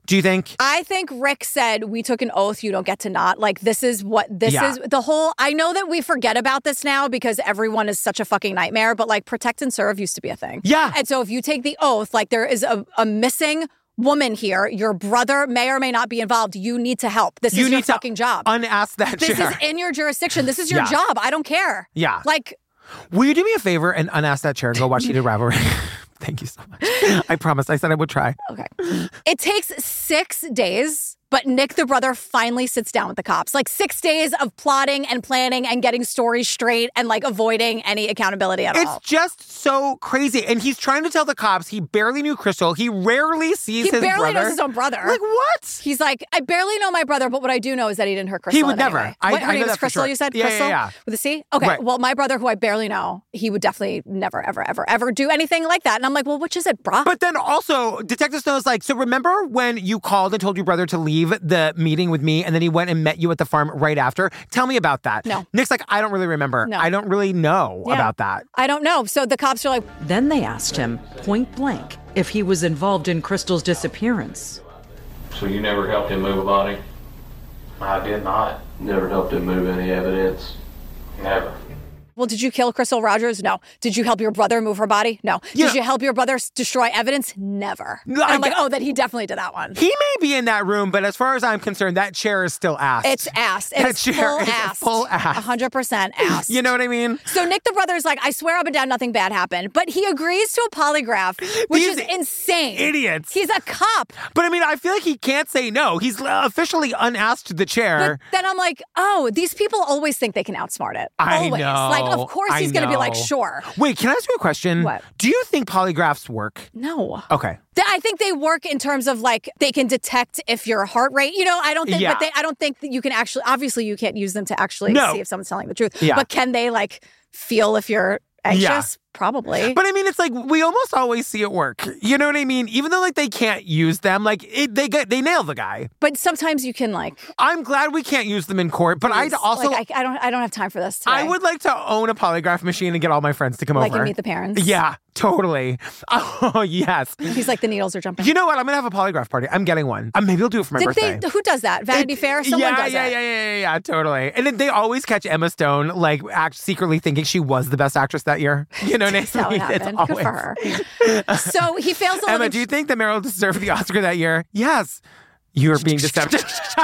Do you think? I think Rick said, we took an oath, you don't get to not. Like, this is what, this Yeah. is the whole, I know that we forget about this now because everyone is such a fucking nightmare, but like protect and serve used to be a thing. Yeah. And so if you take the oath, like there is a, a missing woman here, your brother may or may not be involved, you need to help. This You is your need to fucking job. Unask that This chair. is in your jurisdiction. This is your Yeah. job. I don't care. Yeah. Like, Will you do me a favor and unask that chair and go watch Heated Rivalry? Thank you so much. I promised. I said I would try. Okay. It takes six days, but Nick, the brother, finally sits down with the cops. Like six days of plotting and planning and getting stories straight and like avoiding any accountability at It's all. just so crazy. And he's trying to tell the cops he barely knew Crystal. He rarely sees He his barely brother. knows his own brother. Like, what? He's like, I barely know my brother, but what I do know is that he didn't hurt Crystal. He would in never. any way. I- What, her I know name that is for Crystal, sure. you said? Yeah, yeah, Crystal? yeah. With a C? Okay. Right. Well, my brother, who I barely know, he would definitely never, ever, ever, ever do anything like that. And I'm like, well, which is it, brah? But then also, Detective Snow's like, so remember when you called and told your brother to leave the meeting with me and then he went and met you at the farm right after? Tell me about that. No. Nick's like, I don't really remember. No. I don't really know Yeah. about that. I don't know. So the cops are like, Then they asked him, point blank, if he was involved in Crystal's disappearance. So you never helped him move a body? I did not. Never helped him move any evidence? Never. well, did you kill Crystal Rogers? No. Did you help your brother move her body? No. Yeah. Did you help your brother s- destroy evidence? Never. And I I'm like, get- oh, then he definitely did that one. He may be in that room, but as far as I'm concerned, that chair is still ass. It's ass. That It's chair full is ass. full ass. one hundred percent ass. You know what I mean? So Nick the brother's like, I swear up and down nothing bad happened. But he agrees to a polygraph, which These is insane. idiots. He's a cop. But I mean, I feel like he can't say no. He's officially unasked the chair. But then I'm like, oh, these people always think they can outsmart it. I always. know. Like, of course I he's going to be like, know. sure. Wait, can I ask you a question? What? Do you think polygraphs work? No. Okay. Th- I think they work in terms of like they can detect if your heart rate, you know, I don't think, Yeah. but they, I don't think that you can actually, obviously you can't use them to actually No. see if someone's telling the truth. Yeah. But can they like feel if you're anxious? Yeah. Probably. But I mean, it's like we almost always see it work. You know what I mean? Even though like they can't use them, like it, they get they nail the guy. But sometimes you can like. I'm glad we can't use them in court. But I'd also like, I, I don't. I don't have time for this today. I would like to own a polygraph machine and get all my friends to come like over. and meet the parents. Yeah, totally. Oh yes. He's like the needles are jumping. You know what? I'm gonna have a polygraph party. I'm getting one. Uh, maybe I'll do it for my Did birthday. they? Who does that? Vanity Fair. Someone yeah, does yeah, it. yeah, yeah, yeah, yeah, totally. And then they always catch Emma Stone like act secretly thinking she was the best actress that year. You know what I mean? That's how it happened. It's Good for her. So he fails to Emma, live do you think that Meryl deserved the Oscar that year? Yes. You are being deceptive.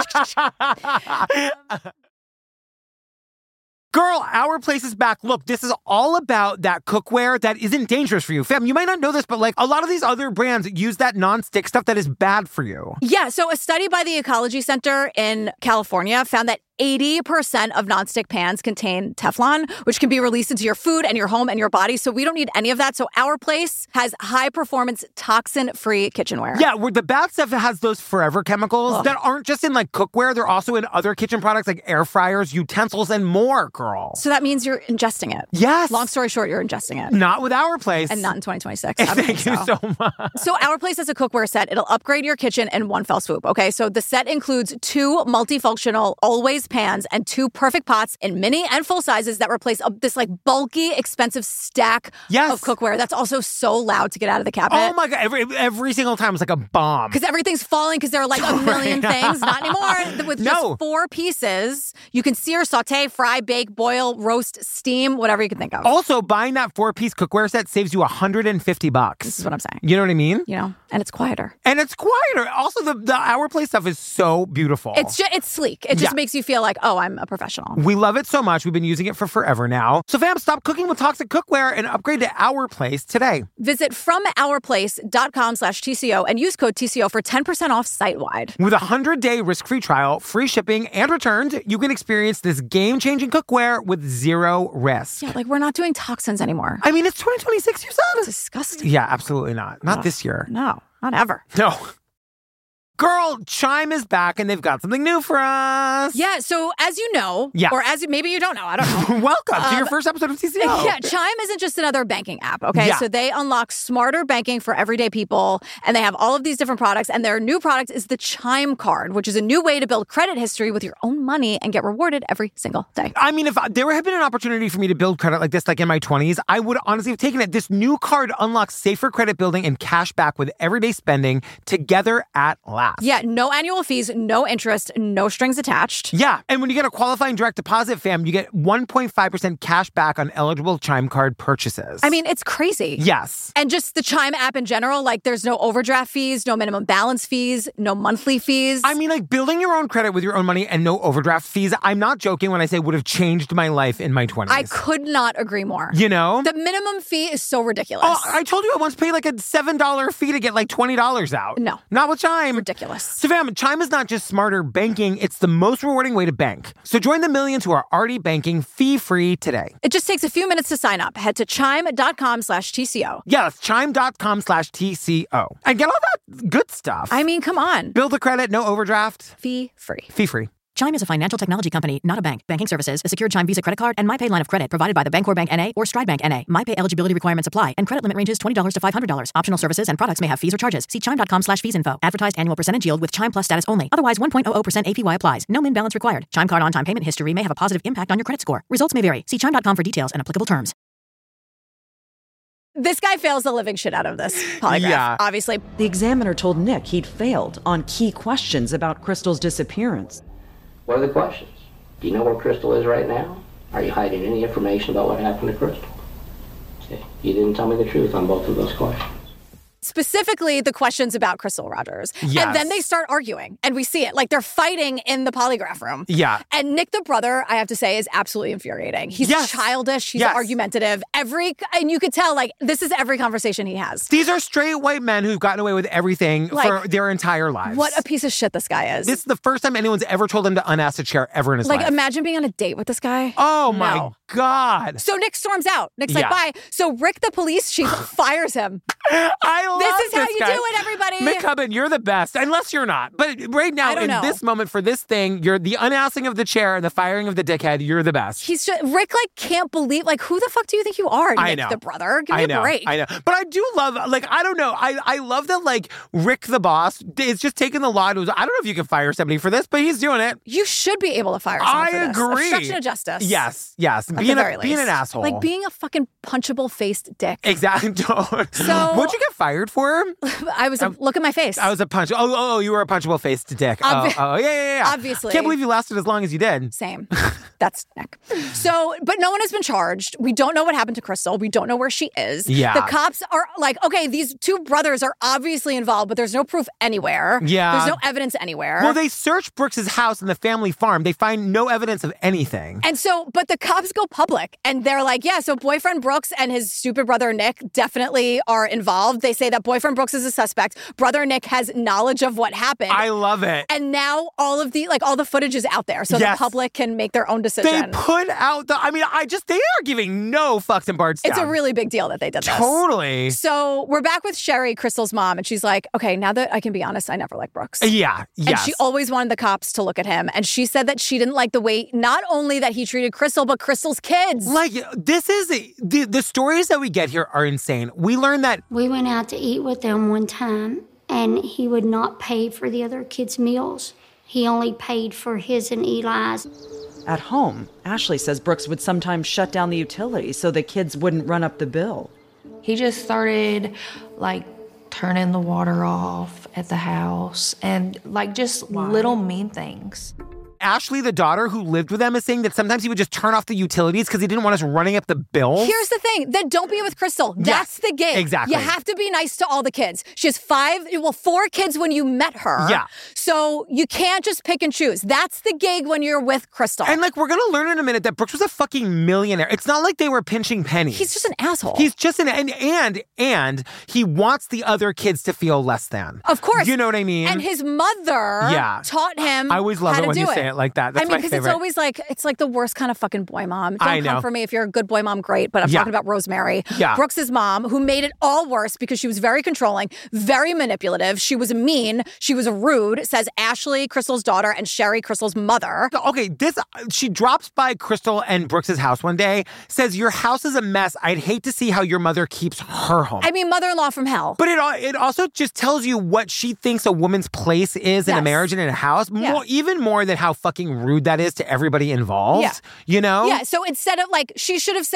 Girl, Our Place is back. Look, this is all about that cookware that isn't dangerous for you. Fam, you might not know this, but like a lot of these other brands use that non-stick stuff that is bad for you. Yeah. So a study by the Ecology Center in California found that eighty percent of nonstick pans contain Teflon, which can be released into your food and your home and your body. So we don't need any of that. So Our Place has high-performance, toxin-free kitchenware. Yeah, where the bad stuff has those forever chemicals Ugh. that aren't just in like cookware. They're also in other kitchen products like air fryers, utensils, and more, girl. So that means you're ingesting it. Yes. Long story short, you're ingesting it. Not with Our Place. And not in twenty twenty-six. I don't Thank think you so. so much. So Our Place has a cookware set. It'll upgrade your kitchen in one fell swoop, okay? So the set includes two multifunctional always pans and two perfect pots in mini and full sizes that replace a, this like bulky, expensive stack Yes. of cookware that's also so loud to get out of the cabinet. Oh my God, every, every single time it's like a bomb. Because everything's falling because there are like a million Right. things. Not anymore. With No. just four pieces, you can sear, saute, fry, bake, boil, roast, steam, whatever you can think of. Also, buying that four-piece cookware set saves you one hundred fifty bucks. This is what I'm saying. You know what I mean? You know, and it's quieter. And it's quieter. Also, the, the Our Place stuff is so beautiful. It's just, it's sleek. It just Yeah. makes you feel like, oh, I'm a professional. We love it so much. We've been using it for forever now. So fam, stop cooking with toxic cookware and upgrade to Our Place today. Visit FromOurPlace.com slash TCO and use code T C O for ten percent off site-wide. With a hundred-day risk-free trial, free shipping, and returns, you can experience this game-changing cookware with zero risk. Yeah, like we're not doing toxins anymore. I mean, it's twenty twenty-six, you said? Disgusting. Yeah, absolutely not. Not No. this year. No, not ever. No. Girl, Chime is back and they've got something new for us. Yeah, so as you know, Yeah. or as you, maybe you don't know, I don't know. Welcome to your Um, first episode of T C O. Yeah, Chime isn't just another banking app, okay? Yeah. So they unlock smarter banking for everyday people, and they have all of these different products, and their new product is the Chime Card, which is a new way to build credit history with your own money and get rewarded every single day. I mean, if there had been an opportunity for me to build credit like this, like in my twenties, I would honestly have taken it. This new card unlocks safer credit building and cash back with everyday spending together at last. half. Yeah, no annual fees, no interest, no strings attached. Yeah, and when you get a qualifying direct deposit, fam, you get one point five percent cash back on eligible Chime card purchases. I mean, it's crazy. Yes. And just the Chime app in general, like there's no overdraft fees, no minimum balance fees, no monthly fees. I mean, like building your own credit with your own money and no overdraft fees, I'm not joking when I say would have changed my life in my twenties. I could not agree more. You know? The minimum fee is so ridiculous. Oh, I told you I once paid like a seven dollars fee to get like twenty dollars out. No. Not with Chime. Ridiculous. So fam, Chime is not just smarter banking, it's the most rewarding way to bank. So join the millions who are already banking fee-free today. It just takes a few minutes to sign up. Head to chime.com slash TCO. Yeah, that's chime.com slash TCO. And get all that good stuff. I mean, come on. Build a credit, no overdraft. Fee-free. Fee-free. Chime is a financial technology company, not a bank. Banking services, a secured Chime Visa credit card, and MyPay line of credit provided by the Bancorp Bank N A or Stride Bank N A. MyPay eligibility requirements apply, and credit limit ranges twenty dollars to five hundred dollars. Optional services and products may have fees or charges. See chime.com slash fees info. Advertised annual percentage yield with Chime Plus status only. Otherwise, one point zero zero percent A P Y applies. No min balance required. Chime card on-time payment history may have a positive impact on your credit score. Results may vary. See chime dot com for details and applicable terms. This guy fails the living shit out of this polygraph, Yeah. obviously. The examiner told Nick he'd failed on key questions about Crystal's disappearance. What are the questions? Do you know where Crystal is right now? Are you hiding any information about what happened to Crystal? Okay. You didn't tell me the truth on both of those questions. Specifically, the questions about Crystal Rogers. Yes. And then they start arguing, and we see it. Like, they're fighting in the polygraph room. Yeah. And Nick, the brother, I have to say, is absolutely infuriating. He's Yes. childish. He's Yes. argumentative. Every, and you could tell, like, this is every conversation he has. These are straight white men who've gotten away with everything Like, for their entire lives. What a piece of shit this guy is. This is the first time anyone's ever told him to unask a chair ever in his like, life. imagine being on a date with this guy. Oh, my No. God. So Nick storms out. Nick's like, Yeah. bye. So Rick, the police chief, fires him. I love This is how this you guy. do it, everybody. McCubbin, you're the best. Unless you're not. But right now, I don't in know. this moment, for this thing, you're the unasking of the chair and the firing of the dickhead. You're the best. He's just, Rick, like, can't believe, like, who the fuck do you think you are, Nick, I know. the brother? Give me I a know, break. I know. But I do love, like, I don't know. I, I love that, like, Rick the boss is just taking the law. To, I don't know if you can fire somebody for this, but he's doing it. You should be able to fire someone I for this. agree. Obstruction of justice. Yes, yes. At Being, the a, very being an least. asshole. Like being a fucking punchable-faced dick. Exactly. So- What'd you get fired for? I was a, look at my face. I was a punch. Oh, oh, oh, you were a punchable faced dick. Obvi- oh, oh, yeah, yeah, yeah. Obviously. Can't believe you lasted as long as you did. Same. That's Nick. So, but no one has been charged. We don't know what happened to Crystal. We don't know where she is. Yeah. The cops are like, okay, these two brothers are obviously involved, but there's no proof anywhere. Yeah. There's no evidence anywhere. Well, they search Brooks's house and the family farm. They find no evidence of anything. And so, but the cops go public and they're like, yeah, so boyfriend Brooks and his stupid brother Nick definitely are involved. They say that boyfriend Brooks is a suspect. Brother Nick has knowledge of what happened. I love it. And now all of the, like, all the footage is out there so Yes. the public can make their own decision. They put out the, I mean, I just, they are giving no fucks and Bart's It's down. a really big deal that they did this. Totally. So we're back with Sherry, Crystal's mom, and she's like, okay, now that I can be honest, I never liked Brooks. Yeah, And yes. she always wanted the cops to look at him. And she said that she didn't like the way, not only that he treated Crystal, but Crystal's kids. Like, this is, the, the stories that we get here are insane. We learned that. We went out to eat with them one time, and he would not pay for the other kids' meals. He only paid for his and Eli's. At home, Ashley says Brooks would sometimes shut down the utilities so the kids wouldn't run up the bill. He just started, like, turning the water off at the house and, like, just little mean things. Ashley, the daughter who lived with them, is saying that sometimes he would just turn off the utilities because he didn't want us running up the bills. Here's the thing. Then don't be with Crystal. That's the gig. exactly. You have to be nice to all the kids. She has five, well, four kids when you met her. Yeah. So you can't just pick and choose. That's the gig when you're with Crystal. And, like, we're going to learn in a minute that Brooks was a fucking millionaire. It's not like they were pinching pennies. He's just an asshole. He's just an, and, and, and he wants the other kids to feel less than. Of course. You know what I mean? And his mother Yeah. taught him I always love how it to when do you it. say it like that. That's I mean, my because favorite. it's always like, it's like the worst kind of fucking boy mom. Don't I come know. for me if you're a good boy mom, great. But I'm Yeah. talking about Rosemary. Yeah. Brooks's mom, who made it all worse because she was very controlling, very manipulative. She was mean. She was rude, says Ashley, Crystal's daughter, and Sherry, Crystal's mother. Okay, this, she drops by Crystal and Brooks's house one day, says, your house is a mess. I'd hate to see how your mother keeps her home. I mean, mother-in-law from hell. But it al- it also just tells you what she thinks a woman's place is in a Yes. marriage and in a house, more, Yeah. even more than how fucking rude that is to everybody involved. Yeah. You know? Yeah, so instead of like, she should have said to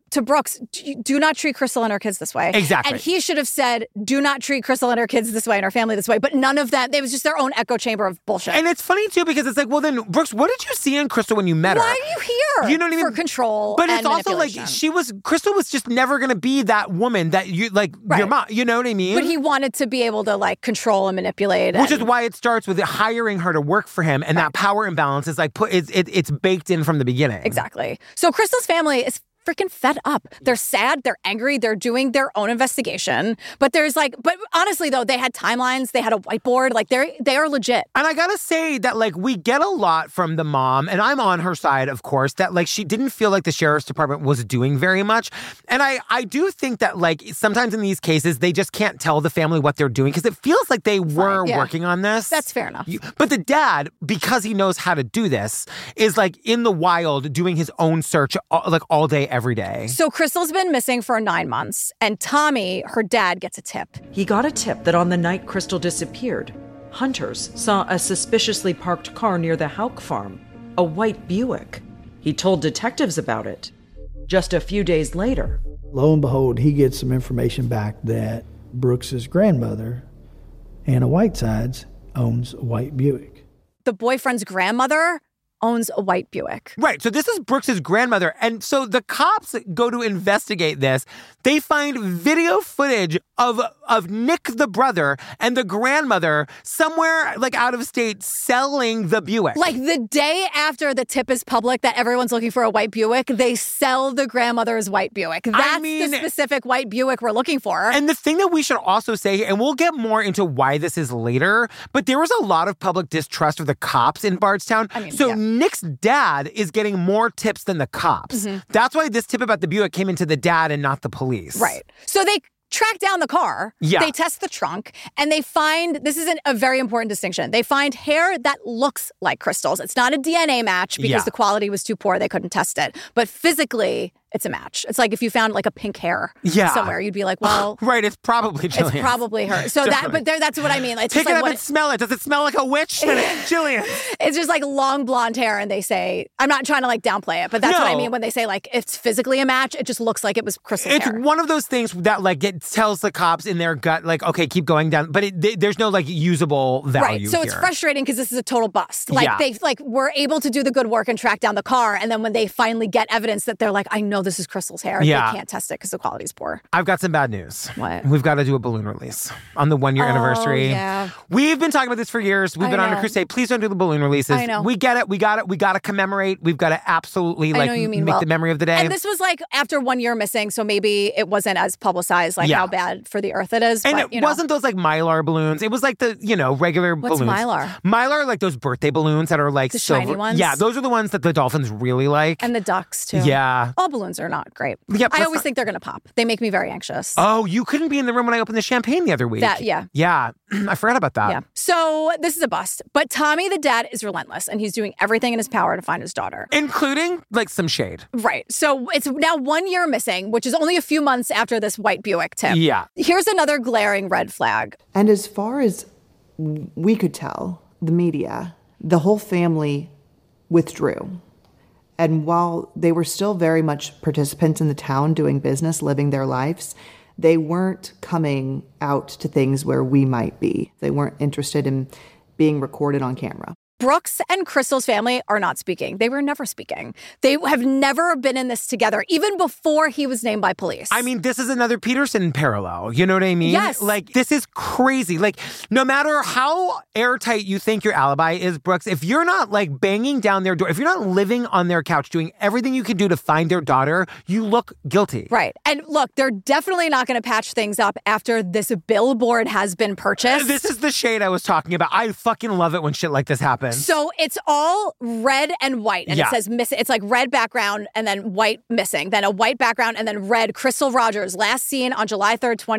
to Brooks, do not treat Crystal and her kids this way. Exactly. And he should have said, do not treat Crystal and her kids this way and her family this way. But none of that. It was just their own echo chamber of bullshit. And it's funny, too, because it's like, well, then, Brooks, what did you see in Crystal when you met her? Why are you here? You know what I mean? For control But and it's also like, she was, Crystal was just never going to be that woman that you, like, Right. your mom, you know what I mean? But he wanted to be able to, like, control and manipulate. Which and, is why it starts with hiring her to work for him. And right. that power imbalance is like, put it's, it, it's baked in from the beginning. Exactly. So Crystal's family is freaking fed up. They're sad. They're angry. They're doing their own investigation. But there's like, but honestly though, they had timelines. They had a whiteboard. Like they're, they are legit. And I gotta say that like we get a lot from the mom, and I'm on her side, of course, that like she didn't feel like the sheriff's department was doing very much. And I, I do think that like sometimes in these cases, they just can't tell the family what they're doing because it feels like they were yeah. working on this. That's fair enough. You, but the dad, because he knows how to do this, is like in the wild doing his own search all, like all day, every day. So Crystal's been missing for nine months, and Tommy, her dad, gets a tip. He got a tip that on the night Crystal disappeared, hunters saw a suspiciously parked car near the Hauk farm, a white Buick. He told detectives about it. Just a few days later, lo and behold, he gets some information back that Brooks's grandmother, Anna Whitesides, owns a white Buick. The boyfriend's grandmother owns a white Buick. Right. So this is Brooks's grandmother. And so the cops go to investigate this. They find video footage of of Nick, the brother, and the grandmother somewhere like out of state selling the Buick. Like the day after the tip is public that everyone's looking for a white Buick, they sell the grandmother's white Buick. That's I mean, the specific white Buick we're looking for. And the thing that we should also say, and we'll get more into why this is later, but there was a lot of public distrust of the cops in Bardstown. I mean, so yeah. Nick's dad is getting more tips than the cops. Mm-hmm. That's why this tip about the Buick came into the dad and not the police. Right. So they track down the car. Yeah. They test the trunk, and they find, this is an, a very important distinction, they find hair that looks like Crystal's. It's not a D N A match because Yeah. the quality was too poor. They couldn't test it. But physically, it's a match. It's like if you found like a pink hair Yeah. somewhere, you'd be like, well... right, it's probably Jillian. It's probably her. So that, but there, that's what I mean. It's Pick just it like up what and smell it. Does it smell like a witch? Then it's Jillian. It's just like long blonde hair, and they say, I'm not trying to like downplay it, but that's No. what I mean when they say like it's physically a match. It just looks like it was Crystal's It's hair. one of those things that like it tells the cops in their gut, like, okay, keep going down. But it, they, there's no like usable value Right. So here. it's frustrating because this is a total bust. Like Yeah. they like were able to do the good work and track down the car, and then when they finally get evidence that they're like, I know this is Crystal's hair, Yeah. they can't test it because the quality's poor. I've got some bad news. What? We've got to do a balloon release on the one year Oh, anniversary. yeah. We've been talking about this for years. We've I been on a know. crusade. Please don't do the balloon releases. I know. We get it. We got it. We got to commemorate. We've got to absolutely I like know you mean make well. the memory of the day. And this was like after one year missing, so maybe it wasn't as publicized, like Yeah. how bad for the earth it is. And but, it you know. wasn't those like Mylar balloons. It was like the, you know, regular What's balloons. Mylar? Mylar are like those birthday balloons that are like The silver. shiny ones? Yeah, those are the ones that the dolphins really like. And the ducks too. Yeah. All balloons are not great. Yep, I let's always not- think they're gonna pop. They make me very anxious. Oh, you couldn't be in the room when I opened the champagne the other week. That- yeah. Yeah. I forgot about that. Yeah. So this is a bust. But Tommy, the dad, is relentless, and he's doing everything in his power to find his daughter. Including like some shade. Right. So it's now one year missing, which is only a few months after this white Buick tip. Yeah. Here's another glaring red flag. And as far as we could tell, the media, the whole family withdrew. And while they were still very much participants in the town doing business, living their lives, they weren't coming out to things where we might be. They weren't interested in being recorded on camera. Brooks and Crystal's family are not speaking. They were never speaking. They have never been in this together, even before he was named by police. I mean, this is another Peterson parallel. You know what I mean? Yes. Like, this is crazy. Like, no matter how airtight you think your alibi is, Brooks, if you're not, like, banging down their door, if you're not living on their couch doing everything you can do to find their daughter, you look guilty. Right. And look, they're definitely not going to patch things up after this billboard has been purchased. This is the shade I was talking about. I fucking love it when shit like this happens. So it's all red and white, and Yeah. it says missing. It's like red background and then white missing, then a white background and then red. Crystal Rogers, last seen on July third, twenty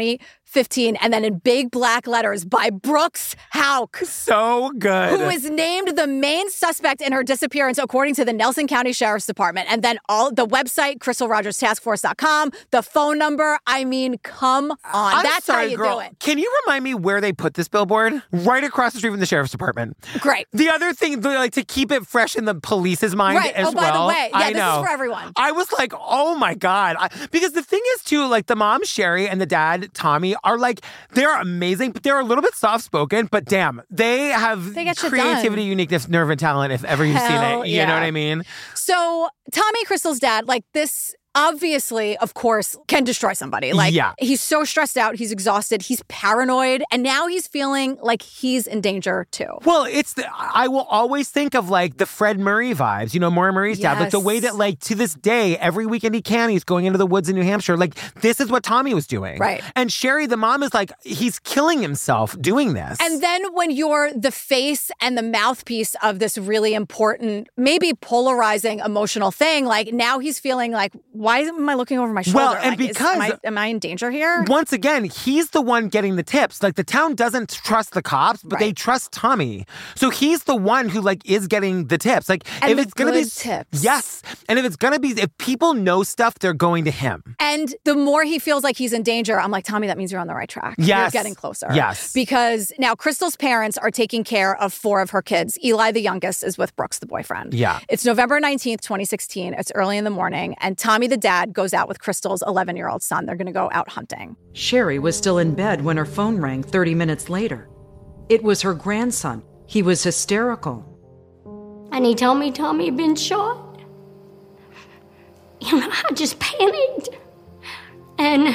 fifteen, and then in big black letters by Brooks Houck. So good. Who is named the main suspect in her disappearance, according to the Nelson County Sheriff's Department. And then all the website, crystal rogers task force dot com, the phone number. I mean, come on. I'm That's sorry, how you girl. do it. Can you remind me where they put this billboard? Right across the street from the Sheriff's Department. Great. The other thing, like to keep it fresh in the police's mind Right. as oh, by well. the way, yeah, I this know. is for everyone. I was like, oh my God. I, because the thing is, too, like the mom, Sherry, and the dad, Tommy, are like, they're amazing, but they're a little bit soft-spoken, but damn, they have They get shit creativity, done. uniqueness, nerve, and talent if ever you've Hell seen it. You yeah. know what I mean? So Tommy Crystal's dad, like this obviously, of course, can destroy somebody. Like, Yeah. he's so stressed out, he's exhausted, he's paranoid, and now he's feeling like he's in danger too. Well, it's the, I will always think of like the Fred Murray vibes, you know, Maura Murray's dad. Like the way that like to this day, every weekend he can, he's going into the woods in New Hampshire. Like this is what Tommy was doing. Right. And Sherry, the mom, is like, he's killing himself doing this. And then when you're the face and the mouthpiece of this really important, maybe polarizing emotional thing, like now he's feeling like, why am I looking over my shoulder? Well, and Like, is- because- am, I, am I in danger here? Once again, he's the one getting the tips. Like the town doesn't trust the cops, but they Right. trust Tommy. So he's the one who like is getting the tips. Like And if the it's gonna be good tips. yes, and if it's gonna be if people know stuff, they're going to him. And the more he feels like he's in danger, I'm like, Tommy, that means you're on the right track. Yes. You're getting closer. Yes. Because now Crystal's parents are taking care of four of her kids. Eli, the youngest, is with Brooks, the boyfriend. Yeah. It's November nineteenth, twenty sixteen. It's early in the morning. And Tommy, the dad, goes out with Crystal's eleven-year-old son. They're going to go out hunting. Sherry was still in bed when her phone rang thirty minutes later. It was her grandson. He was hysterical. And he told me Tommy had been shot. You know, I just panicked. And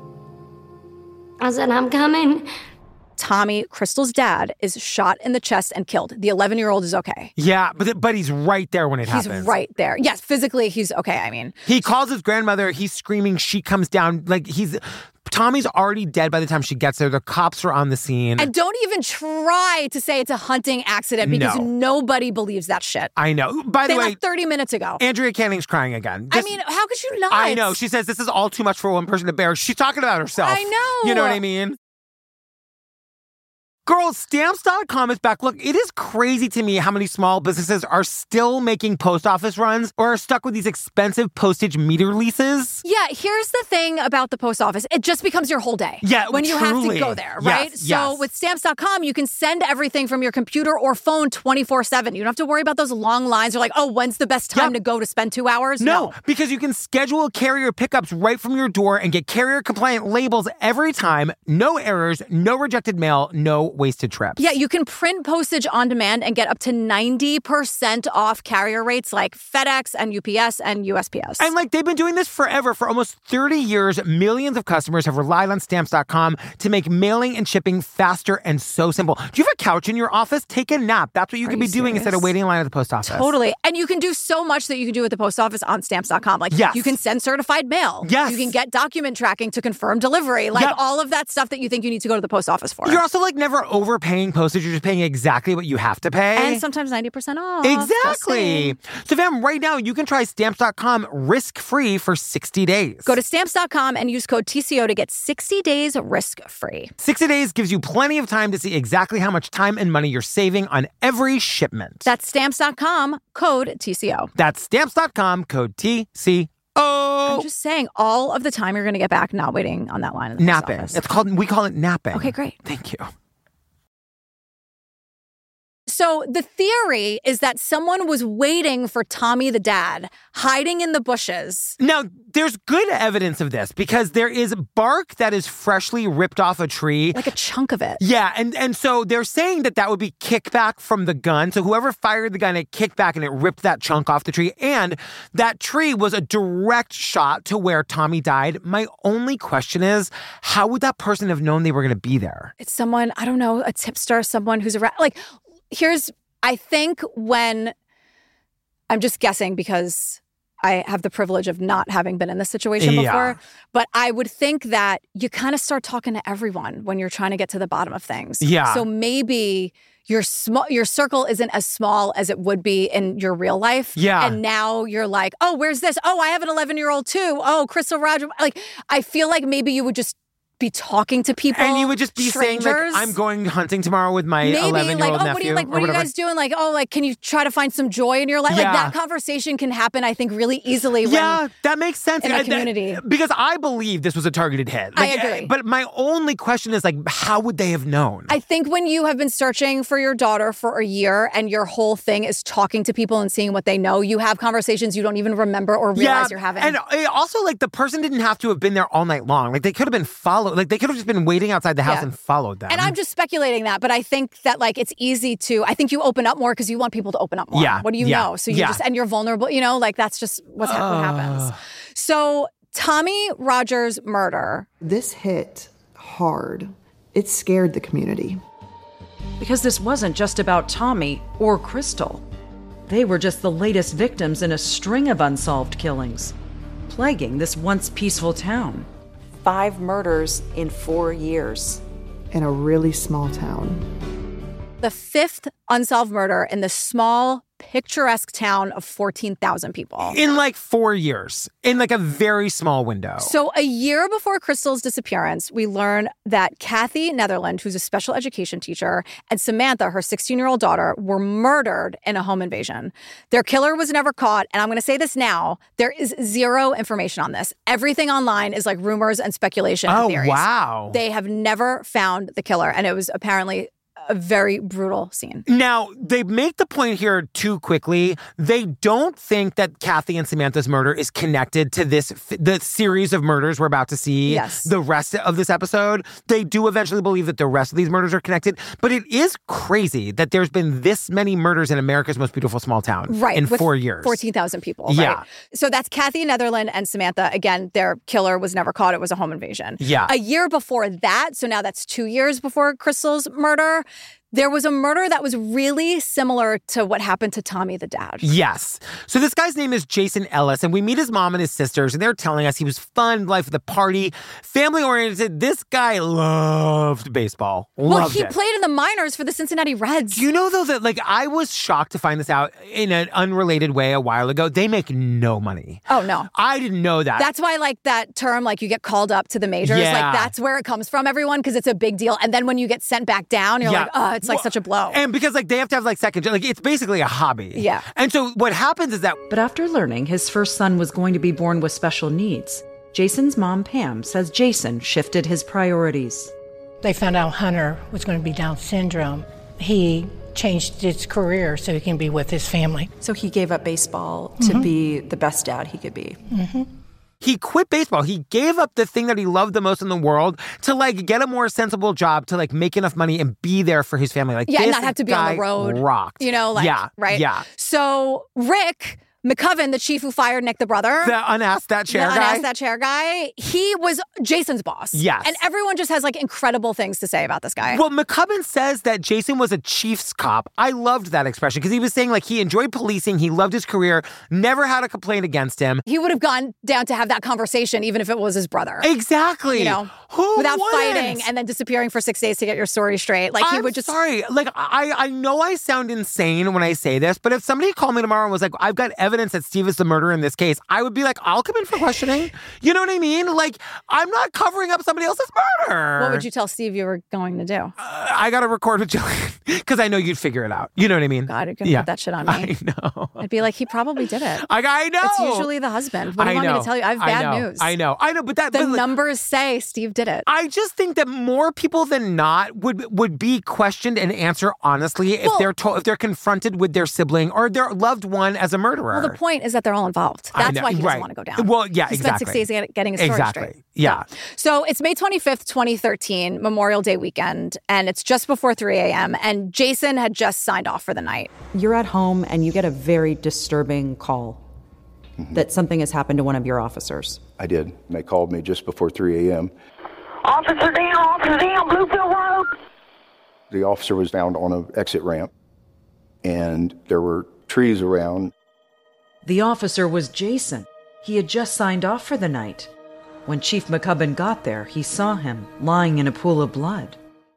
I said, I'm coming. Tommy, Crystal's dad, is shot in the chest and killed. The eleven-year-old is okay. Yeah, but but he's right there when it He's happens. right there. Yes, physically, he's okay, I mean. He calls his grandmother. He's screaming. She comes down. Like he's Tommy's already dead by the time she gets there. The cops are on the scene. And don't even try to say it's a hunting accident because No. nobody believes that shit. I know. By the they way, left thirty minutes ago. Andrea Canning's crying again. I This- mean, how could you not? I know. She says this is all too much for one person to bear. She's talking about herself. I know. You know what I mean? Girls, stamps dot com is back. Look, it is crazy to me how many small businesses are still making post office runs or are stuck with these expensive postage meter leases. Yeah, here's the thing about the post office. It just becomes your whole day. Yeah, When you have to truly. go there, Yes, right? So yes. with stamps dot com, you can send everything from your computer or phone twenty-four seven. You don't have to worry about those long lines. You're like, oh, when's the best time Yep. to go to spend two hours? No, because you can schedule carrier pickups right from your door and get carrier compliant labels every time. No errors, no rejected mail, no wasted trips. Yeah, you can print postage on demand and get up to ninety percent off carrier rates like FedEx and U P S and U S P S. And like they've been doing this forever. For almost thirty years, millions of customers have relied on stamps dot com to make mailing and shipping faster and so simple. Do you have a couch in your office? Take a nap. That's what you Are could you be doing instead of serious? waiting in line at the post office. Totally. And you can do so much that you can do at the post office on stamps dot com. Like, Yes. you can send certified mail. Yes. You can get document tracking to confirm delivery. Like, Yep. all of that stuff that you think you need to go to the post office for. You're also like never overpaying postage. You're just paying exactly what you have to pay. And sometimes ninety percent off. Exactly. So, fam, right now you can try stamps dot com risk-free for sixty days. Go to stamps dot com and use code T C O to get sixty days risk-free. sixty days gives you plenty of time to see exactly how much time and money you're saving on every shipment. That's stamps dot com, code T C O. That's stamps dot com, code T C O. I'm just saying, all of the time you're going to get back not waiting on that line. At the post Napping. office. It's called, we call it napping. Okay, great. Thank you. So the theory is that someone was waiting for Tommy the dad, hiding in the bushes. Now, there's good evidence of this because there is bark that is freshly ripped off a tree. Like a chunk of it. Yeah, and, and so they're saying that that would be kickback from the gun. So whoever fired the gun, it kicked back and it ripped that chunk off the tree. And that tree was a direct shot to where Tommy died. My only question is, how would that person have known they were going to be there? It's someone, I don't know, a tipster, someone who's around. Like, here's, I think when, I'm just guessing because I have the privilege of not having been in this situation Yeah. before, but I would think that you kind of start talking to everyone when you're trying to get to the bottom of things. Yeah. So maybe your small, your circle isn't as small as it would be in your real life. Yeah. And now you're like, oh, where's this? Oh, I have an eleven-year-old too. Oh, Crystal Roger. Like, I feel like maybe you would just be talking to people. And you would just be strangers. saying, like, I'm going hunting tomorrow with my eleven-year-old like, oh, nephew. what are you, like, what are you guys doing? Like, oh, like, can you try to find some joy in your life? Yeah. Like, that conversation can happen, I think, really easily. Yeah, when, that makes sense. in I- a community. that- because I believe this was a targeted hit. I Like, agree. But my only question is, like, how would they have known? I think when you have been searching for your daughter for a year and your whole thing is talking to people and seeing what they know, you have conversations you don't even remember or realize yeah, you're having. and it also, like, the person didn't have to have been there all night long. Like, they could have been followed. Like, they could have just been waiting outside the house Yeah. and followed them. And I'm just speculating that, but I think that, like, it's easy to, I think you open up more because you want people to open up more. Yeah, What do you yeah, know? So you yeah. just, and you're vulnerable, you know, like, that's just what's ha- what happens. So Tommy Rogers' murder. This hit hard. It scared the community. Because this wasn't just about Tommy or Crystal. They were just the latest victims in a string of unsolved killings, plaguing this once peaceful town. Five murders in four years. In a really small town. The fifth unsolved murder in the small, picturesque town of fourteen thousand people. In like four years, in like a very small window. So a year before Crystal's disappearance, we learn that Kathy Netherland, who's a special education teacher, and Samantha, her sixteen-year-old daughter, were murdered in a home invasion. Their killer was never caught, and I'm going to say this now, there is zero information on this. Everything online is like rumors and speculation and Oh, theories. wow. They have never found the killer, and it was apparently a very brutal scene. Now, they make the point here too quickly. They don't think that Kathy and Samantha's murder is connected to this, the series of murders we're about to see. Yes. The rest of this episode. They do eventually believe that the rest of these murders are connected. But it is crazy that there's been this many murders in America's most beautiful small town. Right. In with four years. fourteen thousand people. Right? Yeah. So that's Kathy Netherland and Samantha. Again, their killer was never caught. It was a home invasion. Yeah. A year before that, so now that's two years before Crystal's murder, there was a murder that was really similar to what happened to Tommy the dad. Yes. So this guy's name is Jason Ellis, and we meet his mom and his sisters, and they're telling us he was fun, life of the party, family-oriented. This guy loved baseball. Well, Loved he it. played in the minors for the Cincinnati Reds. Do you know, though, that, like, I was shocked to find this out in an unrelated way a while ago. They make no money. Oh, no. I didn't know that. That's why, like, that term, like, you get called up to the majors. Yeah. Like, that's where it comes from, everyone, because it's a big deal. And then when you get sent back down, you're Yeah. like, oh, it's like Well, such a blow. And because, like, they have to have, like, second, like, it's basically a hobby. Yeah. And so what happens is that... But after learning his first son was going to be born with special needs, Jason's mom, Pam, says Jason shifted his priorities. They found out Hunter was going to be Down syndrome. He changed his career so he can be with his family. So he gave up baseball to Mhm. be the best dad he could be. Mm-hmm. He quit baseball. He gave up the thing that he loved the most in the world to, like, get a more sensible job, to, like, make enough money and be there for his family. Like, Yeah, and this not have to be on guy the road. rocked. You know, like, yeah, right? Yeah. So Rick McCoven, the chief who fired Nick the brother. The unasked that chair the guy. unasked that chair guy. He was Jason's boss. Yes. And everyone just has, like, incredible things to say about this guy. Well, McCubbin says that Jason was a Chiefs cop. I loved that expression because he was saying, like, he enjoyed policing, he loved his career, never had a complaint against him. He would have gone down to have that conversation even if it was his brother. Exactly. You know, Who without wouldn't? fighting and then disappearing for six days to get your story straight. Like, he I'm would just... sorry. Like, I, I know I sound insane when I say this, but if somebody called me tomorrow and was like, I've got evidence that Steve is the murderer in this case, I would be like, I'll come in for questioning. You know what I mean? Like, I'm not covering up somebody else's murder. What would you tell Steve you were going to do? Uh, I got to record with Jillian because I know you'd figure it out. You know what I mean? God, you're going to Yeah. put that shit on me. I know. I'd be like, he probably did it. I, I know. It's usually the husband. What do you I want know. me to tell you? I have I bad know. news. I know. I know, but that... The but, like, numbers say Steve did it. I just think that more people than not would would be questioned and answer honestly if Well- they're told, if they're confronted with their sibling or their loved one as a murderer. Well, the point is that they're all involved. I That's know, why he doesn't right. want to go down. Well, yeah, he exactly. spent six days get- getting his story Exactly. straight. Yeah. So it's May twenty-fifth, twenty thirteen, Memorial Day weekend, and it's just before three a.m., and Jason had just signed off for the night. You're at home and you get a very disturbing call Mm-hmm. that something has happened to one of your officers. I did. And they called me just before three a.m. Officer down, officer down, Bluefield Road. The officer was down on an exit ramp, and there were trees around. The officer was Jason. He had just signed off for the night. When Chief McCubbin got there, he saw him lying in a pool of blood.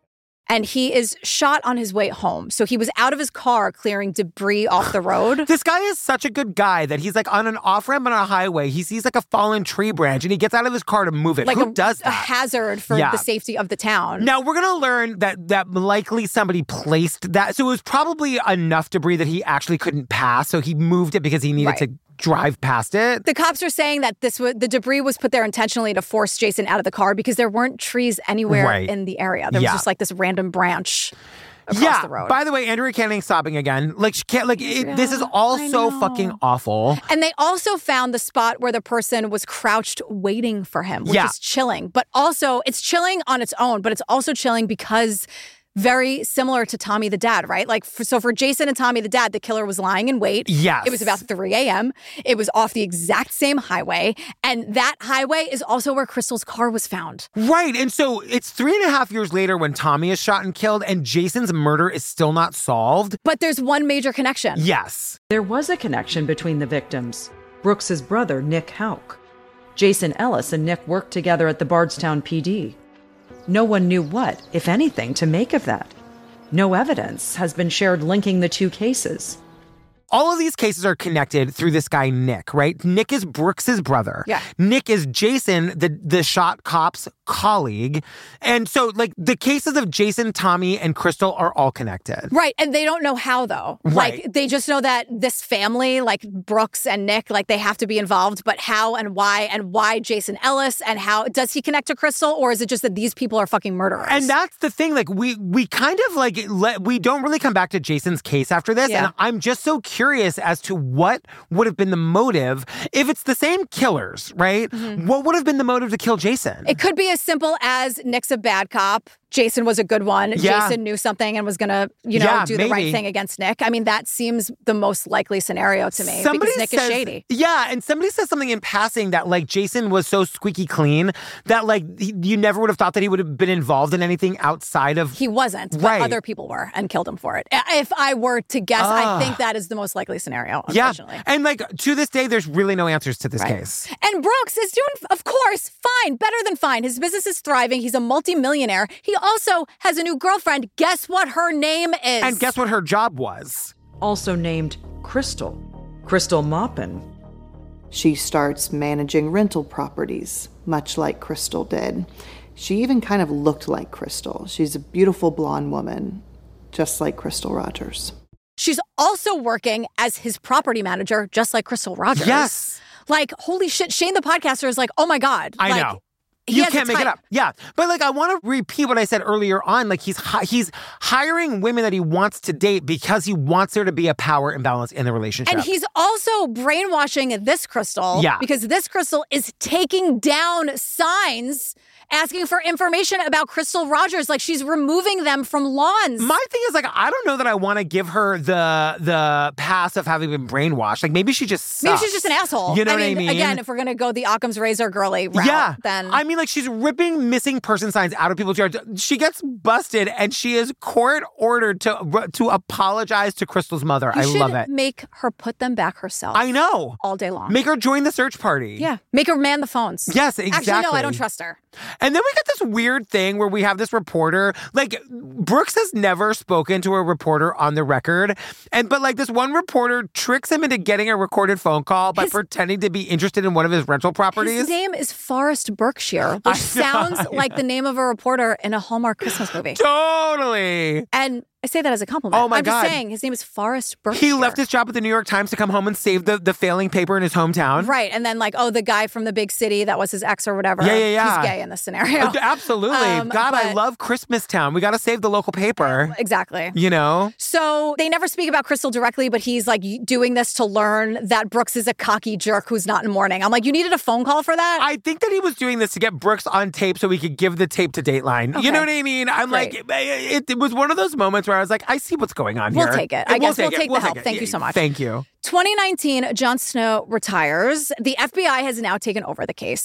and he is shot on his way home. So he was out of his car clearing debris off the road. This guy is such a good guy that he's like on an off-ramp on a highway. He sees like a fallen tree branch and he gets out of his car to move it. Like Who a, does that? A hazard for yeah. the safety of the town. Now, we're going to learn that that likely somebody placed that. So it was probably enough debris that he actually couldn't pass. So he moved it because he needed Right. to drive past it. The cops are saying that this was, the debris was put there intentionally to force Jason out of the car because there weren't trees anywhere Right. in the area. There Yeah. was just like this random branch across yeah. the road. By the way, Andrea Canning's sobbing again. Like she can't. Like it, Yeah, this is all I so know. fucking awful. And they also found the spot where the person was crouched waiting for him, which Yeah. is chilling. But also, it's chilling on its own, but it's also chilling because very similar to Tommy the dad, right? Like, for, so for Jason and Tommy the dad, the killer was lying in wait. Yes. It was about three a.m. It was off the exact same highway. And that highway is also where Crystal's car was found. Right. And so it's three and a half years later when Tommy is shot and killed and Jason's murder is still not solved. But there's one major connection. Yes. There was a connection between the victims. Brooks's brother, Nick Houck. Jason Ellis and Nick worked together at the Bardstown P D. No one knew what, if anything, to make of that. No evidence has been shared linking the two cases. All of these cases are connected through this guy, Nick, right? Nick is Brooks's brother. Yeah. Nick is Jason, the, the shot cop's colleague. And so, like, the cases of Jason, Tommy, and Crystal are all connected. Right. And they don't know how, though. Right. Like, they just know that this family, like Brooks and Nick, like, they have to be involved. But how and why and why Jason Ellis and how does he connect to Crystal? Or is it just that these people are fucking murderers? And that's the thing. Like, we we kind of, like, let, we don't really come back to Jason's case after this. Yeah. And I'm just so curious as to what would have been the motive. If it's the same killers, right? Mm-hmm. What would have been the motive to kill Jason? It could be as simple as Nick's a bad cop. Jason was a good one. Yeah. Jason knew something and was going to, you know, Yeah, do the right maybe. thing against Nick. I mean, that seems the most likely scenario to me Somebody because Nick says, is shady. Yeah, and somebody says something in passing that, like, Jason was so squeaky clean that, like, he, you never would have thought that he would have been involved in anything outside of... He wasn't, but Right. other people were and killed him for it. If I were to guess, Ah. I think that is the most likely scenario, Yeah, unfortunately. and, like, to this day, there's really no answers to this Right. case. And Brooks is doing, of course, fine, better than fine. His business is thriving. He's a multimillionaire. He also has a new girlfriend. Guess what her name is? And guess what her job was? Also named Crystal. Crystal Maupin. She starts managing rental properties, much like Crystal did. She even kind of looked like Crystal. She's a beautiful blonde woman, just like Crystal Rogers. She's also working as his property manager, just like Crystal Rogers. Yes. Like, holy shit, Shane the podcaster is like, oh my God. I like, know. he You has a can't make it type. up. Yeah. But, like, I want to repeat what I said earlier on. Like, he's hi- he's hiring women that he wants to date because he wants there to be a power imbalance in the relationship. And he's also brainwashing this Crystal. Yeah. Because this Crystal is taking down signs asking for information about Crystal Rogers. Like, she's removing them from lawns. My thing is, like, I don't know that I want to give her the the pass of having been brainwashed. Like, maybe she just sucks. Maybe she's just an asshole. You know I what mean, I mean? Again, if we're going to go the Occam's razor girly route, yeah. then... I mean, like, she's ripping missing person signs out of people's yards. She gets busted, and she is court-ordered to to apologize to Crystal's mother. You I should love it. make her put them back herself. I know. All day long. Make her join the search party. Yeah. Make her man the phones. Yes, Actually, no, exactly. I don't trust her. And then we get this weird thing where we have this reporter, like, Brooks has never spoken to a reporter on the record. And, but, like, this one reporter tricks him into getting a recorded phone call by His- pretending to be interested in one of his rental properties. His name is Forrest Berkshire, I which sounds know. like the name of a reporter in a Hallmark Christmas movie. Totally. And I say that as a compliment. Oh, my I'm God. just saying, his name is Forrest Berkshire. He left his job at the New York Times to come home and save the, the failing paper in his hometown. Right. And then, like, oh, the guy from the big city that was his ex or whatever. Yeah, yeah, yeah. He's gay in this scenario. Oh, absolutely. Um, God, I but- love Christmastown. We got to save the local paper. Exactly. You know? So they never speak about Crystal directly, but he's like doing this to learn that Brooks is a cocky jerk who's not in mourning. I'm like, you needed a phone call for that? I think that he was doing this to get Brooks on tape so we could give the tape to Dateline. Okay. You know what I mean? I'm Great. like, it, it was one of those moments where I was like, I see what's going on We'll here. take it. I And guess we'll it. take the help. it. Thank you so much. Thank you. twenty nineteen, Jon Snow retires. The F B I has now taken over the case, and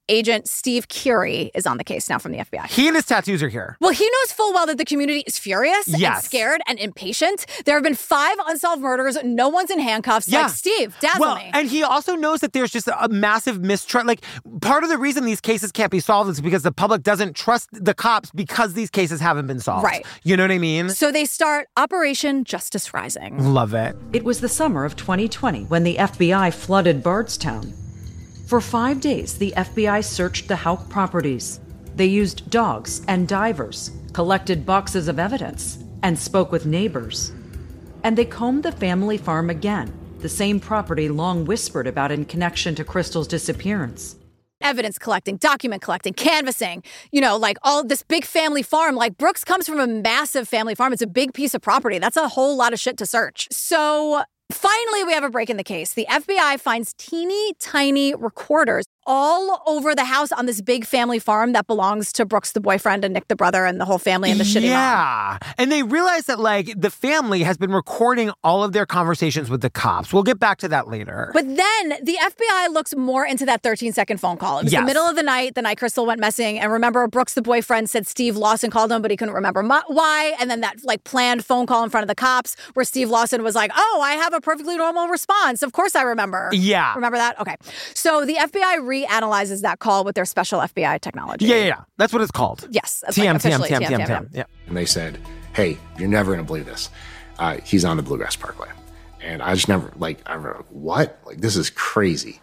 Agent Steve Curie is on the case now from the F B I. He and his tattoos are here. Well, he knows full well that the community is furious Yes. and scared and impatient. There have been five unsolved murders. No one's in handcuffs. Yeah. Like, Steve, dazzle well, me. And he also knows that there's just a massive mistrust. Like, part of the reason these cases can't be solved is because the public doesn't trust the cops because these cases haven't been solved. Right. You know what I mean? So they start Operation Justice Rising. Love it. It was the summer of twenty twenty when the F B I flooded Bardstown. For five days, the F B I searched the Houck properties. They used dogs and divers, collected boxes of evidence, and spoke with neighbors. And they combed the family farm again, the same property long whispered about in connection to Crystal's disappearance. Evidence collecting, document collecting, canvassing, you know, like all this big family farm. Like, Brooks comes from a massive family farm. It's a big piece of property. That's a whole lot of shit to search. So finally, we have a break in the case. The F B I finds teeny tiny recorders all over the house on this big family farm that belongs to Brooks, the boyfriend, and Nick, the brother, and the whole family and the shitty mom. Yeah. And they realize that, like, the family has been recording all of their conversations with the cops. We'll get back to that later. But then the F B I looks more into that thirteen-second phone call. It was Yes. the middle of the night, the night Crystal went missing. And remember, Brooks, the boyfriend, said Steve Lawson called him, but he couldn't remember mu- why. And then that, like, planned phone call in front of the cops where Steve Lawson was like, oh, I have a perfectly normal response. Of course I remember. Yeah. Remember that? Okay. So the F B I reanalyzes that call with their special F B I technology. Yeah, yeah, yeah. That's what it's called. Yes. That's T M, like T M, officially T M, T M, T M, T M. Yeah. And they said, hey, you're never going to believe this. Uh, he's on the Bluegrass Parkway. And I just never, like, I remember, what? Like, this is crazy.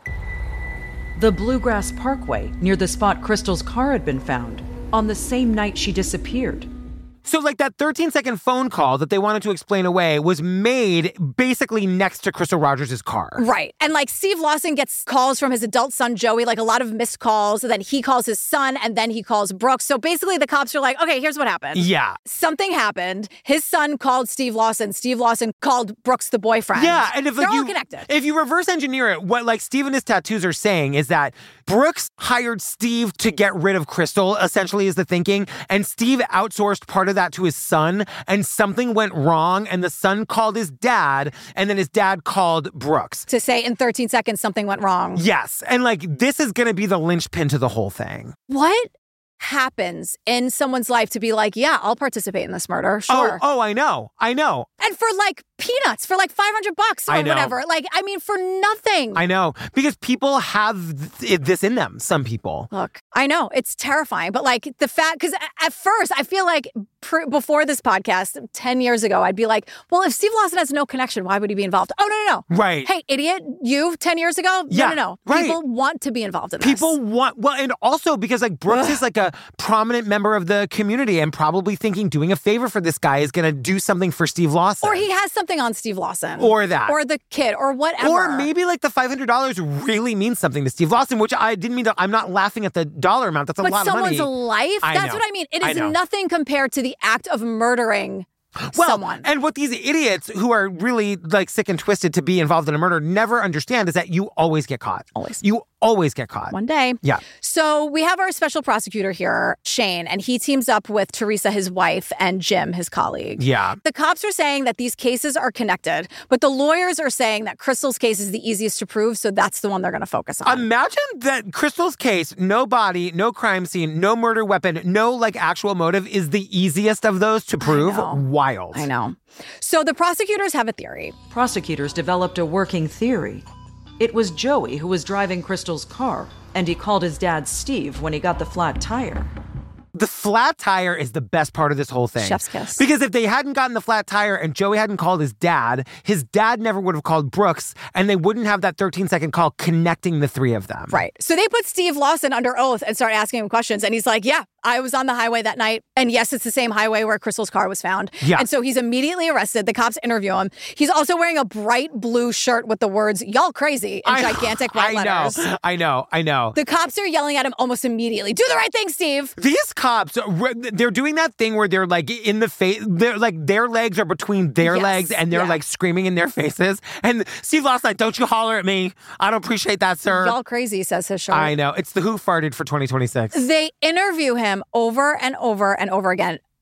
The Bluegrass Parkway, near the spot Crystal's car had been found, on the same night she disappeared. So, like, that thirteen-second phone call that they wanted to explain away was made basically next to Crystal Rogers' car. Right. And, like, Steve Lawson gets calls from his adult son, Joey, like a lot of missed calls. And then he calls his son, and then he calls Brooks. So basically the cops are like, okay, here's what happened. Yeah. Something happened. His son called Steve Lawson. Steve Lawson called Brooks, the boyfriend. Yeah, and if They're like, all you, connected. If you reverse engineer it, what like Steve and his tattoos are saying is that Brooks hired Steve to get rid of Crystal, essentially is the thinking, and Steve outsourced part of that to his son, and something went wrong, and the son called his dad, and then his dad called Brooks. To say in thirteen seconds something went wrong. Yes, and like this is going to be the linchpin to the whole thing. What happens in someone's life to be like, yeah, I'll participate in this murder, sure. Oh, oh, I know, I know. And for like peanuts, for like five hundred bucks or I know. whatever. Like, I mean, for nothing. I know, because people have th- this in them, some people. Look, I know, it's terrifying, but like the fact, because at first I feel like pr- before this podcast, ten years ago, I'd be like, well, if Steve Lawson has no connection, why would he be involved? Oh, no, no, no. Right. Hey, idiot, you ten years ago? Yeah, no, no, no. right. People want to be involved in this. People want, well, and also because like Brooks is like a prominent member of the community and probably thinking doing a favor for this guy is going to do something for Steve Lawson. Or he has something on Steve Lawson. Or that. Or the kid, or whatever. Or maybe like the five hundred dollars really means something to Steve Lawson, which I didn't mean to, I'm not laughing at the dollar amount. That's a but lot of money. But someone's life? I That's know. what I mean. It I is know. nothing compared to the act of murdering well, someone. And what these idiots who are really like sick and twisted to be involved in a murder never understand is that you always get caught. Always. You always get caught. One day. Yeah. So we have our special prosecutor here, Shane, and he teams up with Teresa, his wife, and Jim, his colleague. Yeah. The cops are saying that these cases are connected, but the lawyers are saying that Crystal's case is the easiest to prove, so that's the one they're going to focus on. Imagine that Crystal's case, no body, no crime scene, no murder weapon, no like actual motive is the easiest of those to prove. I Wild. I know. So the prosecutors have a theory. Prosecutors developed a working theory. It was Joey who was driving Crystal's car, and he called his dad Steve when he got the flat tire. The flat tire is the best part of this whole thing. Chef's kiss. Because if they hadn't gotten the flat tire and Joey hadn't called his dad, his dad never would have called Brooks, and they wouldn't have that thirteen-second call connecting the three of them. Right. So they put Steve Lawson under oath and start asking him questions, and he's like, yeah, I was on the highway that night, and yes, it's the same highway where Crystal's car was found. Yeah. And so he's immediately arrested. The cops interview him. He's also wearing a bright blue shirt with the words, y'all crazy, in I, gigantic white I letters. know, I know, I know. The cops are yelling at him almost immediately. Do the right thing, Steve. These cops, they're doing that thing where they're like in the face, they're like their legs are between their Yes, legs and they're yeah. like screaming in their faces. And Steve Lawson's like, don't you holler at me. I don't appreciate that, sir. Y'all crazy, says his shirt. I know. It's the Who farted for twenty twenty-six. They interview him over and over and over again.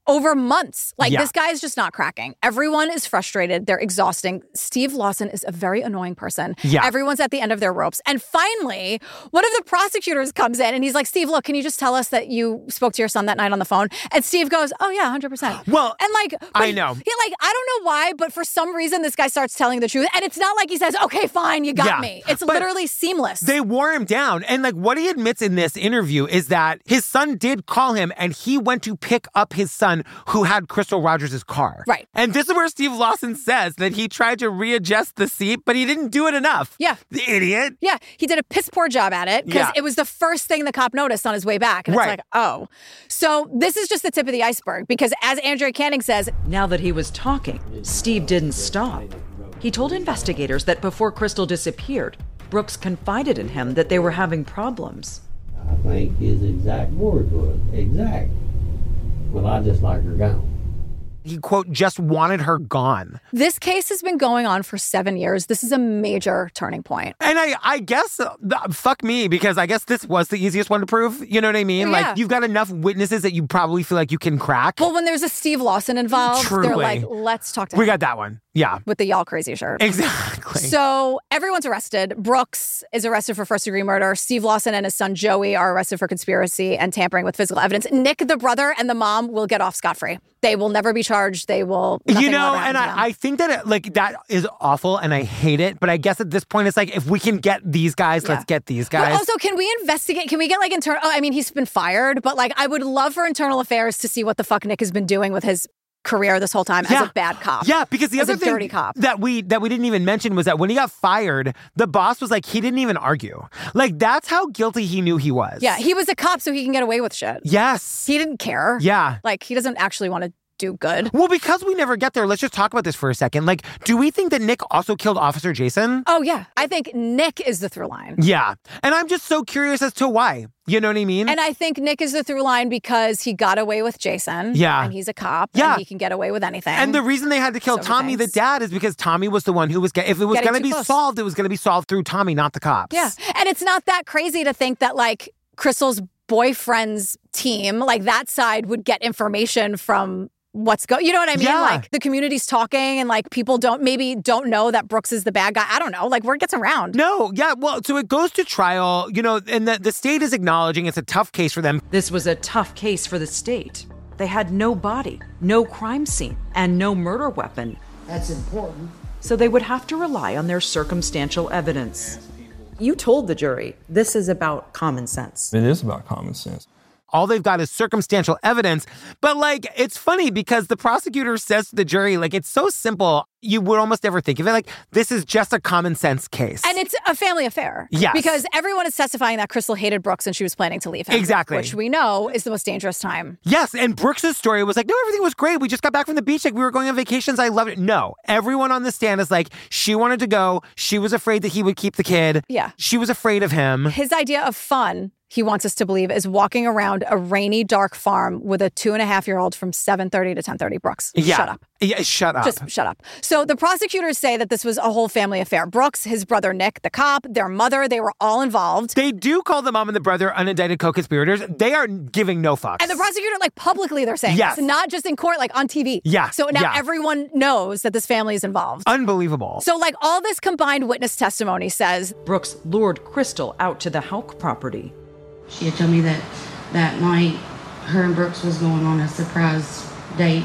over months. Like, Yeah. this guy is just not cracking. Everyone is frustrated. They're exhausting. Steve Lawson is a very annoying person. Yeah. Everyone's at the end of their ropes. And finally, one of the prosecutors comes in and he's like, Steve, look, can you just tell us that you spoke to your son that night on the phone? And Steve goes, oh, yeah, one hundred percent. Well, and like, I know. He, like, I don't know why, but for some reason, this guy starts telling the truth. And it's not like he says, okay, fine, you got Yeah. me. It's But literally seamless. They wore him down. And like what he admits in this interview is that his son did call him and he went to pick up his son who had Crystal Rogers' car. Right. And this is where Steve Lawson says that he tried to readjust the seat, but he didn't do it enough. Yeah. The idiot. Yeah, he did a piss poor job at it because Yeah. it was the first thing the cop noticed on his way back. And Right. it's like, oh. So this is just the tip of the iceberg because as Andrea Canning says, now that he was talking, Steve didn't stop. He told investigators that before Crystal disappeared, Brooks confided in him that they were having problems. I think his exact word was, exact. Well, I just like her gone. He, quote, just wanted her gone. this case has been going on for seven years. This is a major turning point. And I, I guess, uh, fuck me, because I guess this was the easiest one to prove. You know what I mean? Yeah. Like, you've got enough witnesses that you probably feel like you can crack. Well, when there's a Steve Lawson involved, Truly. they're like, let's talk to We him. got that one. Yeah. With the y'all crazy shirt. Exactly. So everyone's arrested. Brooks is arrested for first degree murder. Steve Lawson and his son Joey are arrested for conspiracy and tampering with physical evidence. Nick, the brother, and the mom will get off scot-free. They will never be charged. They will. You know, and I, I think that, it, like, that is awful and I hate it. But I guess at this point, it's like, if we can get these guys, Yeah. let's get these But guys. also, can we investigate? Can we get like internal? Oh, I mean, he's been fired, but like, I would love for internal affairs to see what the fuck Nick has been doing with his career this whole time Yeah. as a bad cop. Yeah, because the as other a thing dirty cop. that we that we didn't even mention was that when he got fired, the boss was like, he didn't even argue. Like, that's how guilty he knew he was. Yeah, he was a cop, so he can get away with shit. Yes. He didn't care. Yeah. Like, he doesn't actually want to do good. Well, because we never get there, let's just talk about this for a second. Like, do we think that Nick also killed Officer Jason? Oh, yeah. I think Nick is the through line. Yeah. And I'm just so curious as to why. You know what I mean? And I think Nick is the through line because he got away with Jason. Yeah. And he's a cop. Yeah. And he can get away with anything. And the reason they had to kill So he Tommy, the thinks. dad, is because Tommy was the one who was, get- if it was Getting going to too be close. solved, it was going to be solved through Tommy, not the cops. Yeah. And it's not that crazy to think that, like, Crystal's boyfriend's team, like, that side would get information from what's going, you know what I mean? Yeah. Like, the community's talking and, like, people don't, maybe don't know that Brooks is the bad guy. I don't know. Like, word gets around. No, yeah, well, so it goes to trial, you know, and the, the state is acknowledging it's a tough case for them. This was a tough case for the state. They had no body, no crime scene, and no murder weapon. That's important. So they would have to rely on their circumstantial evidence. You told the jury this is about common sense. It is about common sense. All they've got is circumstantial evidence. But, like, it's funny because the prosecutor says to the jury, like, it's so simple, you would almost never think of it. Like, this is just a common sense case. And it's a family affair. Yes. Because everyone is testifying that Crystal hated Brooks and she was planning to leave him. Exactly. Which we know is the most dangerous time. Yes, and Brooks' story was like, no, everything was great. We just got back from the beach. Like, we were going on vacations. I loved it. No, everyone on the stand is like, she wanted to go. She was afraid that he would keep the kid. Yeah. She was afraid of him. His idea of fun, he wants us to believe, is walking around a rainy, dark farm with a two and a half year old from seven thirty to ten thirty. Brooks, Yeah. shut up. Yeah, shut up. Just shut up. So the prosecutors say that this was a whole family affair. Brooks, his brother Nick, the cop, their mother, they were all involved. They do call the mom and the brother unindicted co-conspirators. They are giving no fucks. And the prosecutor, like, publicly they're saying Yes. this, not just in court, like on T V. Yeah, So now yeah. everyone knows that this family is involved. Unbelievable. So, like, all this combined witness testimony says Brooks lured Crystal out to the Houck property. She had told me that that night her and Brooks was going on a surprise date.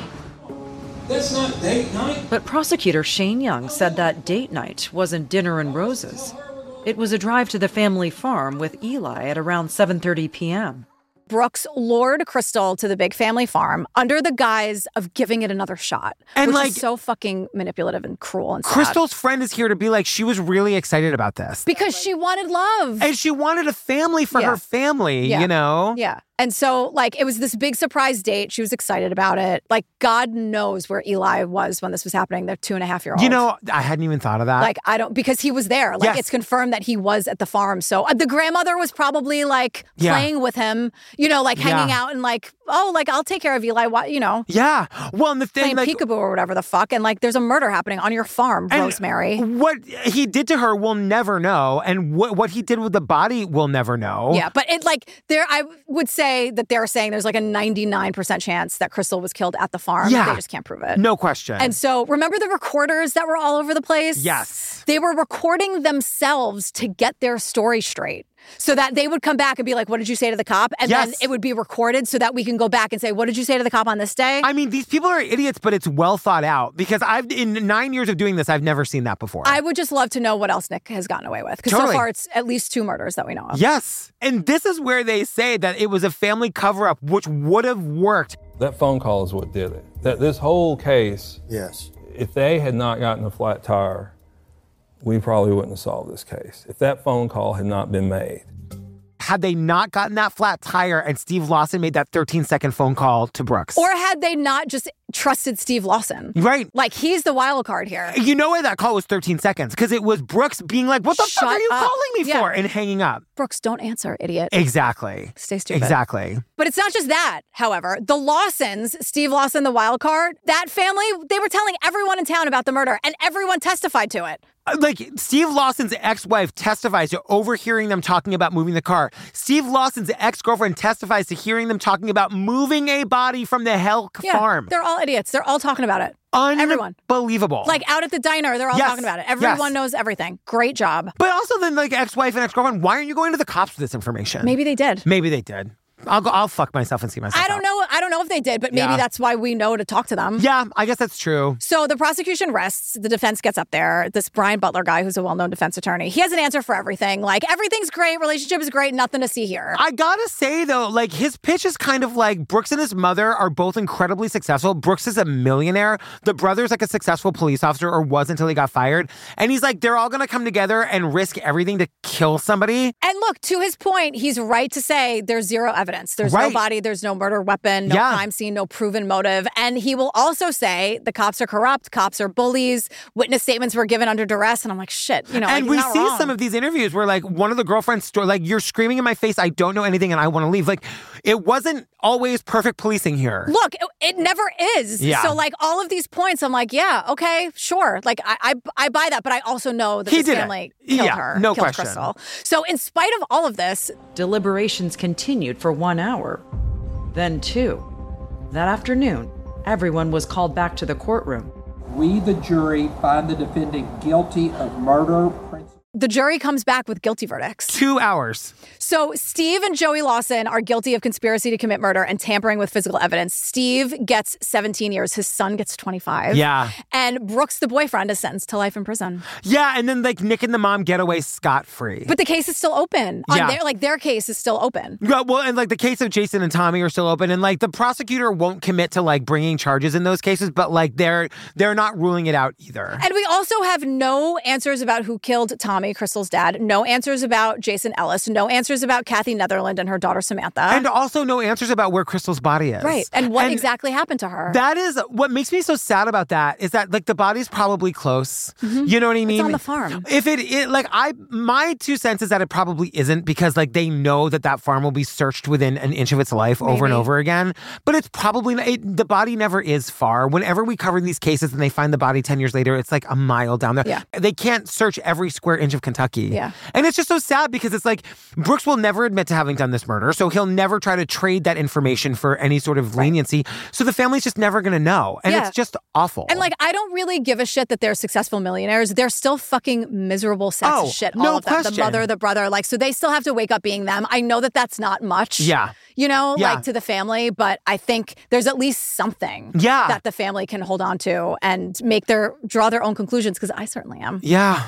That's not date night. But prosecutor Shane Young said that date night wasn't dinner and roses. It was a drive to the family farm with Eli at around seven thirty p.m. Brooks lured Crystal to the big family farm under the guise of giving it another shot. And, which like, is so fucking manipulative and cruel and sad. Crystal's friend is here to be like, she was really excited about this. Because she wanted love. And she wanted a family for Yeah. her family, Yeah. you know? Yeah. And so, like, it was this big surprise date. She was excited about it. Like, God knows where Eli was when this was happening, the two and a half year old. You know, I hadn't even thought of that. Like, I don't, because he was there. Like, Yes. it's confirmed that he was at the farm. So uh, the grandmother was probably, like, Yeah. playing with him, you know, like, hanging Yeah. out and, like, oh, like, I'll take care of Eli, why, you know. Yeah. Well, and the thing, Playing like, peekaboo or whatever the fuck. And, like, there's a murder happening on your farm, and Rosemary. what he did to her, we'll never know. And what, what he did with the body, we'll never know. Yeah, but it, like, there, I would say say that they're saying there's like a ninety-nine percent chance that Crystal was killed at the farm. Yeah. They just can't prove it. No question. And so remember the recorders that were all over the place? Yes. They were recording themselves to get their story straight. So that they would come back and be like, what did you say to the cop? And yes. then it would be recorded so that we can go back and say, what did you say to the cop on this day? I mean, these people are idiots, but it's well thought out because I've, in nine years of doing this, I've never seen that before. I would just love to know what else Nick has gotten away with. Because totally. so far it's at least two murders that we know of. Yes. And this is where they say that it was a family cover-up, which would have worked. That phone call is what did it. That this whole case, yes. if they had not gotten a flat tire, we probably wouldn't have solved this case. If that phone call had not been made. Had they not gotten that flat tire and Steve Lawson made that thirteen-second phone call to Brooks. Or had they not just trusted Steve Lawson. Right. Like, he's the wild card here. You know why that call was thirteen seconds? Because it was Brooks being like, what the Shut fuck are you up. calling me Yeah. for? And hanging up. Brooks, don't answer, idiot. Exactly. Stay stupid. Exactly. But it's not just that, however. The Lawsons, Steve Lawson, the wild card, that family, they were telling everyone in town about the murder, and everyone testified to it. Like, Steve Lawson's ex-wife testifies to overhearing them talking about moving the car. Steve Lawson's ex-girlfriend testifies to hearing them talking about moving a body from the Helk Yeah, farm. they're all idiots. They're all talking about it. Everyone. Unbelievable. Like, out at the diner, they're all Yes. talking about it. Everyone Yes. knows everything. Great job. But also then, like, ex-wife and ex-girlfriend, why aren't you going to the cops with this information? Maybe they did. Maybe they did. I'll go. I'll fuck myself and see myself I don't out. know. I don't know if they did, but maybe Yeah. that's why we know to talk to them. Yeah, I guess that's true. So the prosecution rests. The defense gets up there. This Brian Butler guy, who's a well-known defense attorney, he has an answer for everything. Like, everything's great. Relationship is great. Nothing to see here. I gotta say, though, like, his pitch is kind of like Brooks and his mother are both incredibly successful. Brooks is a millionaire. The brother's like a successful police officer, or was until he got fired. And he's like, they're all gonna come together and risk everything to kill somebody. And look, to his point, he's right to say there's zero evidence. There's Right. no body, there's no murder weapon, no Yeah. crime scene, no proven motive. And he will also say the cops are corrupt, cops are bullies, witness statements were given under duress. And I'm like, shit, you know, And like, we he's not see wrong. some of these interviews where, like, one of the girlfriends, sto- like, you're screaming in my face, I don't know anything and I want to leave. Like, it wasn't always perfect policing here. Look, it, it never is. Yeah. So, like, all of these points, I'm like, yeah, okay, sure. Like, I I, I buy that, but I also know that He this did it. family killed Yeah, her, no killed question. Crystal. So, in spite of all of this, deliberations continued for one hour, then two. That afternoon, everyone was called back to the courtroom. We, the jury, find the defendant guilty of murder. the jury comes back with guilty verdicts. Two hours. So Steve and Joey Lawson are guilty of conspiracy to commit murder and tampering with physical evidence. Steve gets seventeen years. His son gets twenty-five. Yeah. And Brooks, the boyfriend, is sentenced to life in prison. Yeah, and then like Nick and the mom get away scot-free. But the case is still open. On Yeah. their, like their case is still open. Yeah, well, and like the case of Jason and Tommy are still open, and like the prosecutor won't commit to like bringing charges in those cases, but like they're they're not ruling it out either. And we also have no answers about who killed Tommy, Crystal's dad. No answers about Jason Ellis. No answers about Kathy Netherland and her daughter Samantha. And also no answers about where Crystal's body is. Right. And what And exactly happened to her. That is what makes me so sad about that is that like the body's probably close. Mhm. You know what I mean? It's on the farm. If it, it like I my two cents is that it probably isn't because like they know that that farm will be searched within an inch of its life over and Maybe. over again. But it's probably not, it, the body never is far. Whenever we cover these cases and they find the body ten years later, it's like a mile down there. Yeah. They can't search every square inch of Kentucky. Yeah. And it's just so sad because it's like Brooks will never admit to having done this murder, so he'll never try to trade that information for any sort of leniency. So the family's just never going to know. And Yeah. it's just awful. And like, I don't really give a shit that they're successful millionaires. They're still fucking miserable sacks Oh, of shit. All no of them. The question. mother, the brother. Like, so they still have to wake up being them. I know that that's not much. Yeah. You know, Yeah. like to the family, but I think there's at least something Yeah. that the family can hold on to and make their, draw their own conclusions, because I certainly am. Yeah.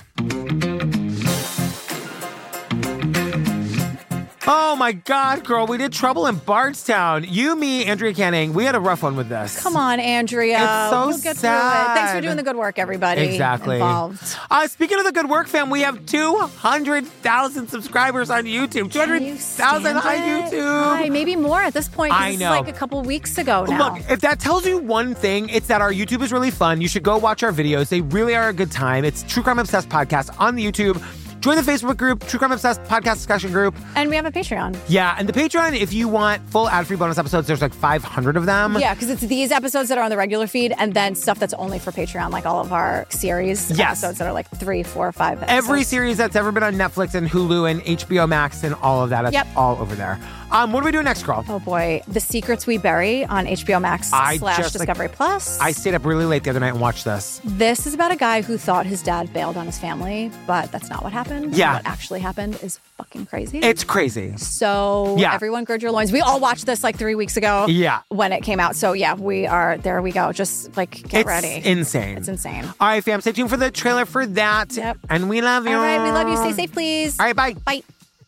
Oh my God, girl, we did Trouble in Bardstown. You, me, Andrea Canning, we had a rough one with this. Come on, Andrea. It's so we'll get sad. through it. Thanks for doing the good work, everybody. Exactly. Involved. Uh, speaking of the good work, fam, we have two hundred thousand subscribers on YouTube. two hundred thousand on YouTube. Hi, maybe more at this point. 'cause I it's know. like a couple weeks ago now. Look, if that tells you one thing, it's that our YouTube is really fun. You should go watch our videos. They really are a good time. It's True Crime Obsessed Podcast on the YouTube. Join the Facebook group, True Crime Obsessed podcast discussion group. And we have a Patreon. Yeah, and the Patreon, if you want full ad-free bonus episodes, there's like five hundred of them. Yeah, because it's these episodes that are on the regular feed and then stuff that's only for Patreon, like all of our series Yes. episodes that are like three, four, five episodes. Every series that's ever been on Netflix and Hulu and H B O Max and all of that, it's Yep. all over there. Um, what are we doing next, girl? Oh boy, The Secrets We Bury on H B O Max I slash just, like- Discovery Plus. I stayed up really late the other night and watched this. This is about a guy who thought his dad bailed on his family, but that's not what happened. Yeah. What actually happened is fucking crazy. It's crazy. So Yeah. everyone gird your loins. We all watched this like three weeks ago. Yeah. When it came out. So yeah, we are, there we go. Just like get It's ready. insane. It's insane. All right, fam, stay tuned for the trailer for that. Yep. And we love you. All right, we love you. Stay safe, please. All right, bye. Bye.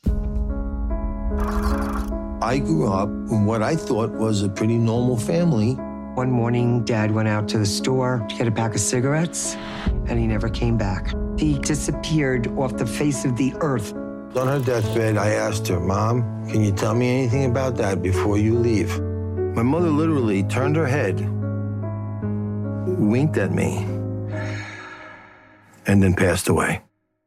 I grew up in what I thought was a pretty normal family. One morning, Dad went out to the store to get a pack of cigarettes, and he never came back. He disappeared off the face of the earth. On her deathbed, I asked her, Mom, can you tell me anything about Dad before you leave? My mother literally turned her head, winked at me, and then passed away.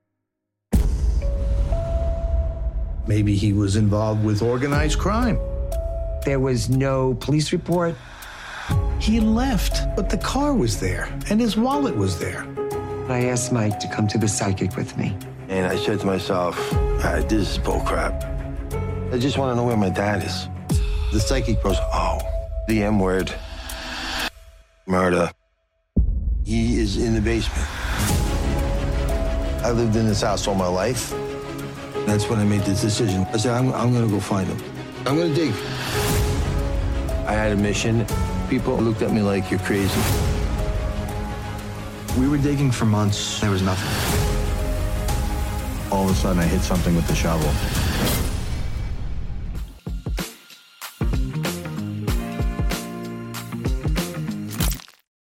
Maybe he was involved with organized crime. There was no police report. He left, but the car was there, and his wallet was there. I asked Mike to come to the psychic with me. And I said to myself, ah, this is bullcrap. I just want to know where my dad is. The psychic goes, oh, the M word, murder. He is in the basement. I lived in this house all my life. That's when I made this decision. I said, I'm, I'm going to go find him. I'm going to dig. I had a mission. People looked at me like, you're crazy. We were digging for months. There was nothing. All of a sudden, I hit something with the shovel.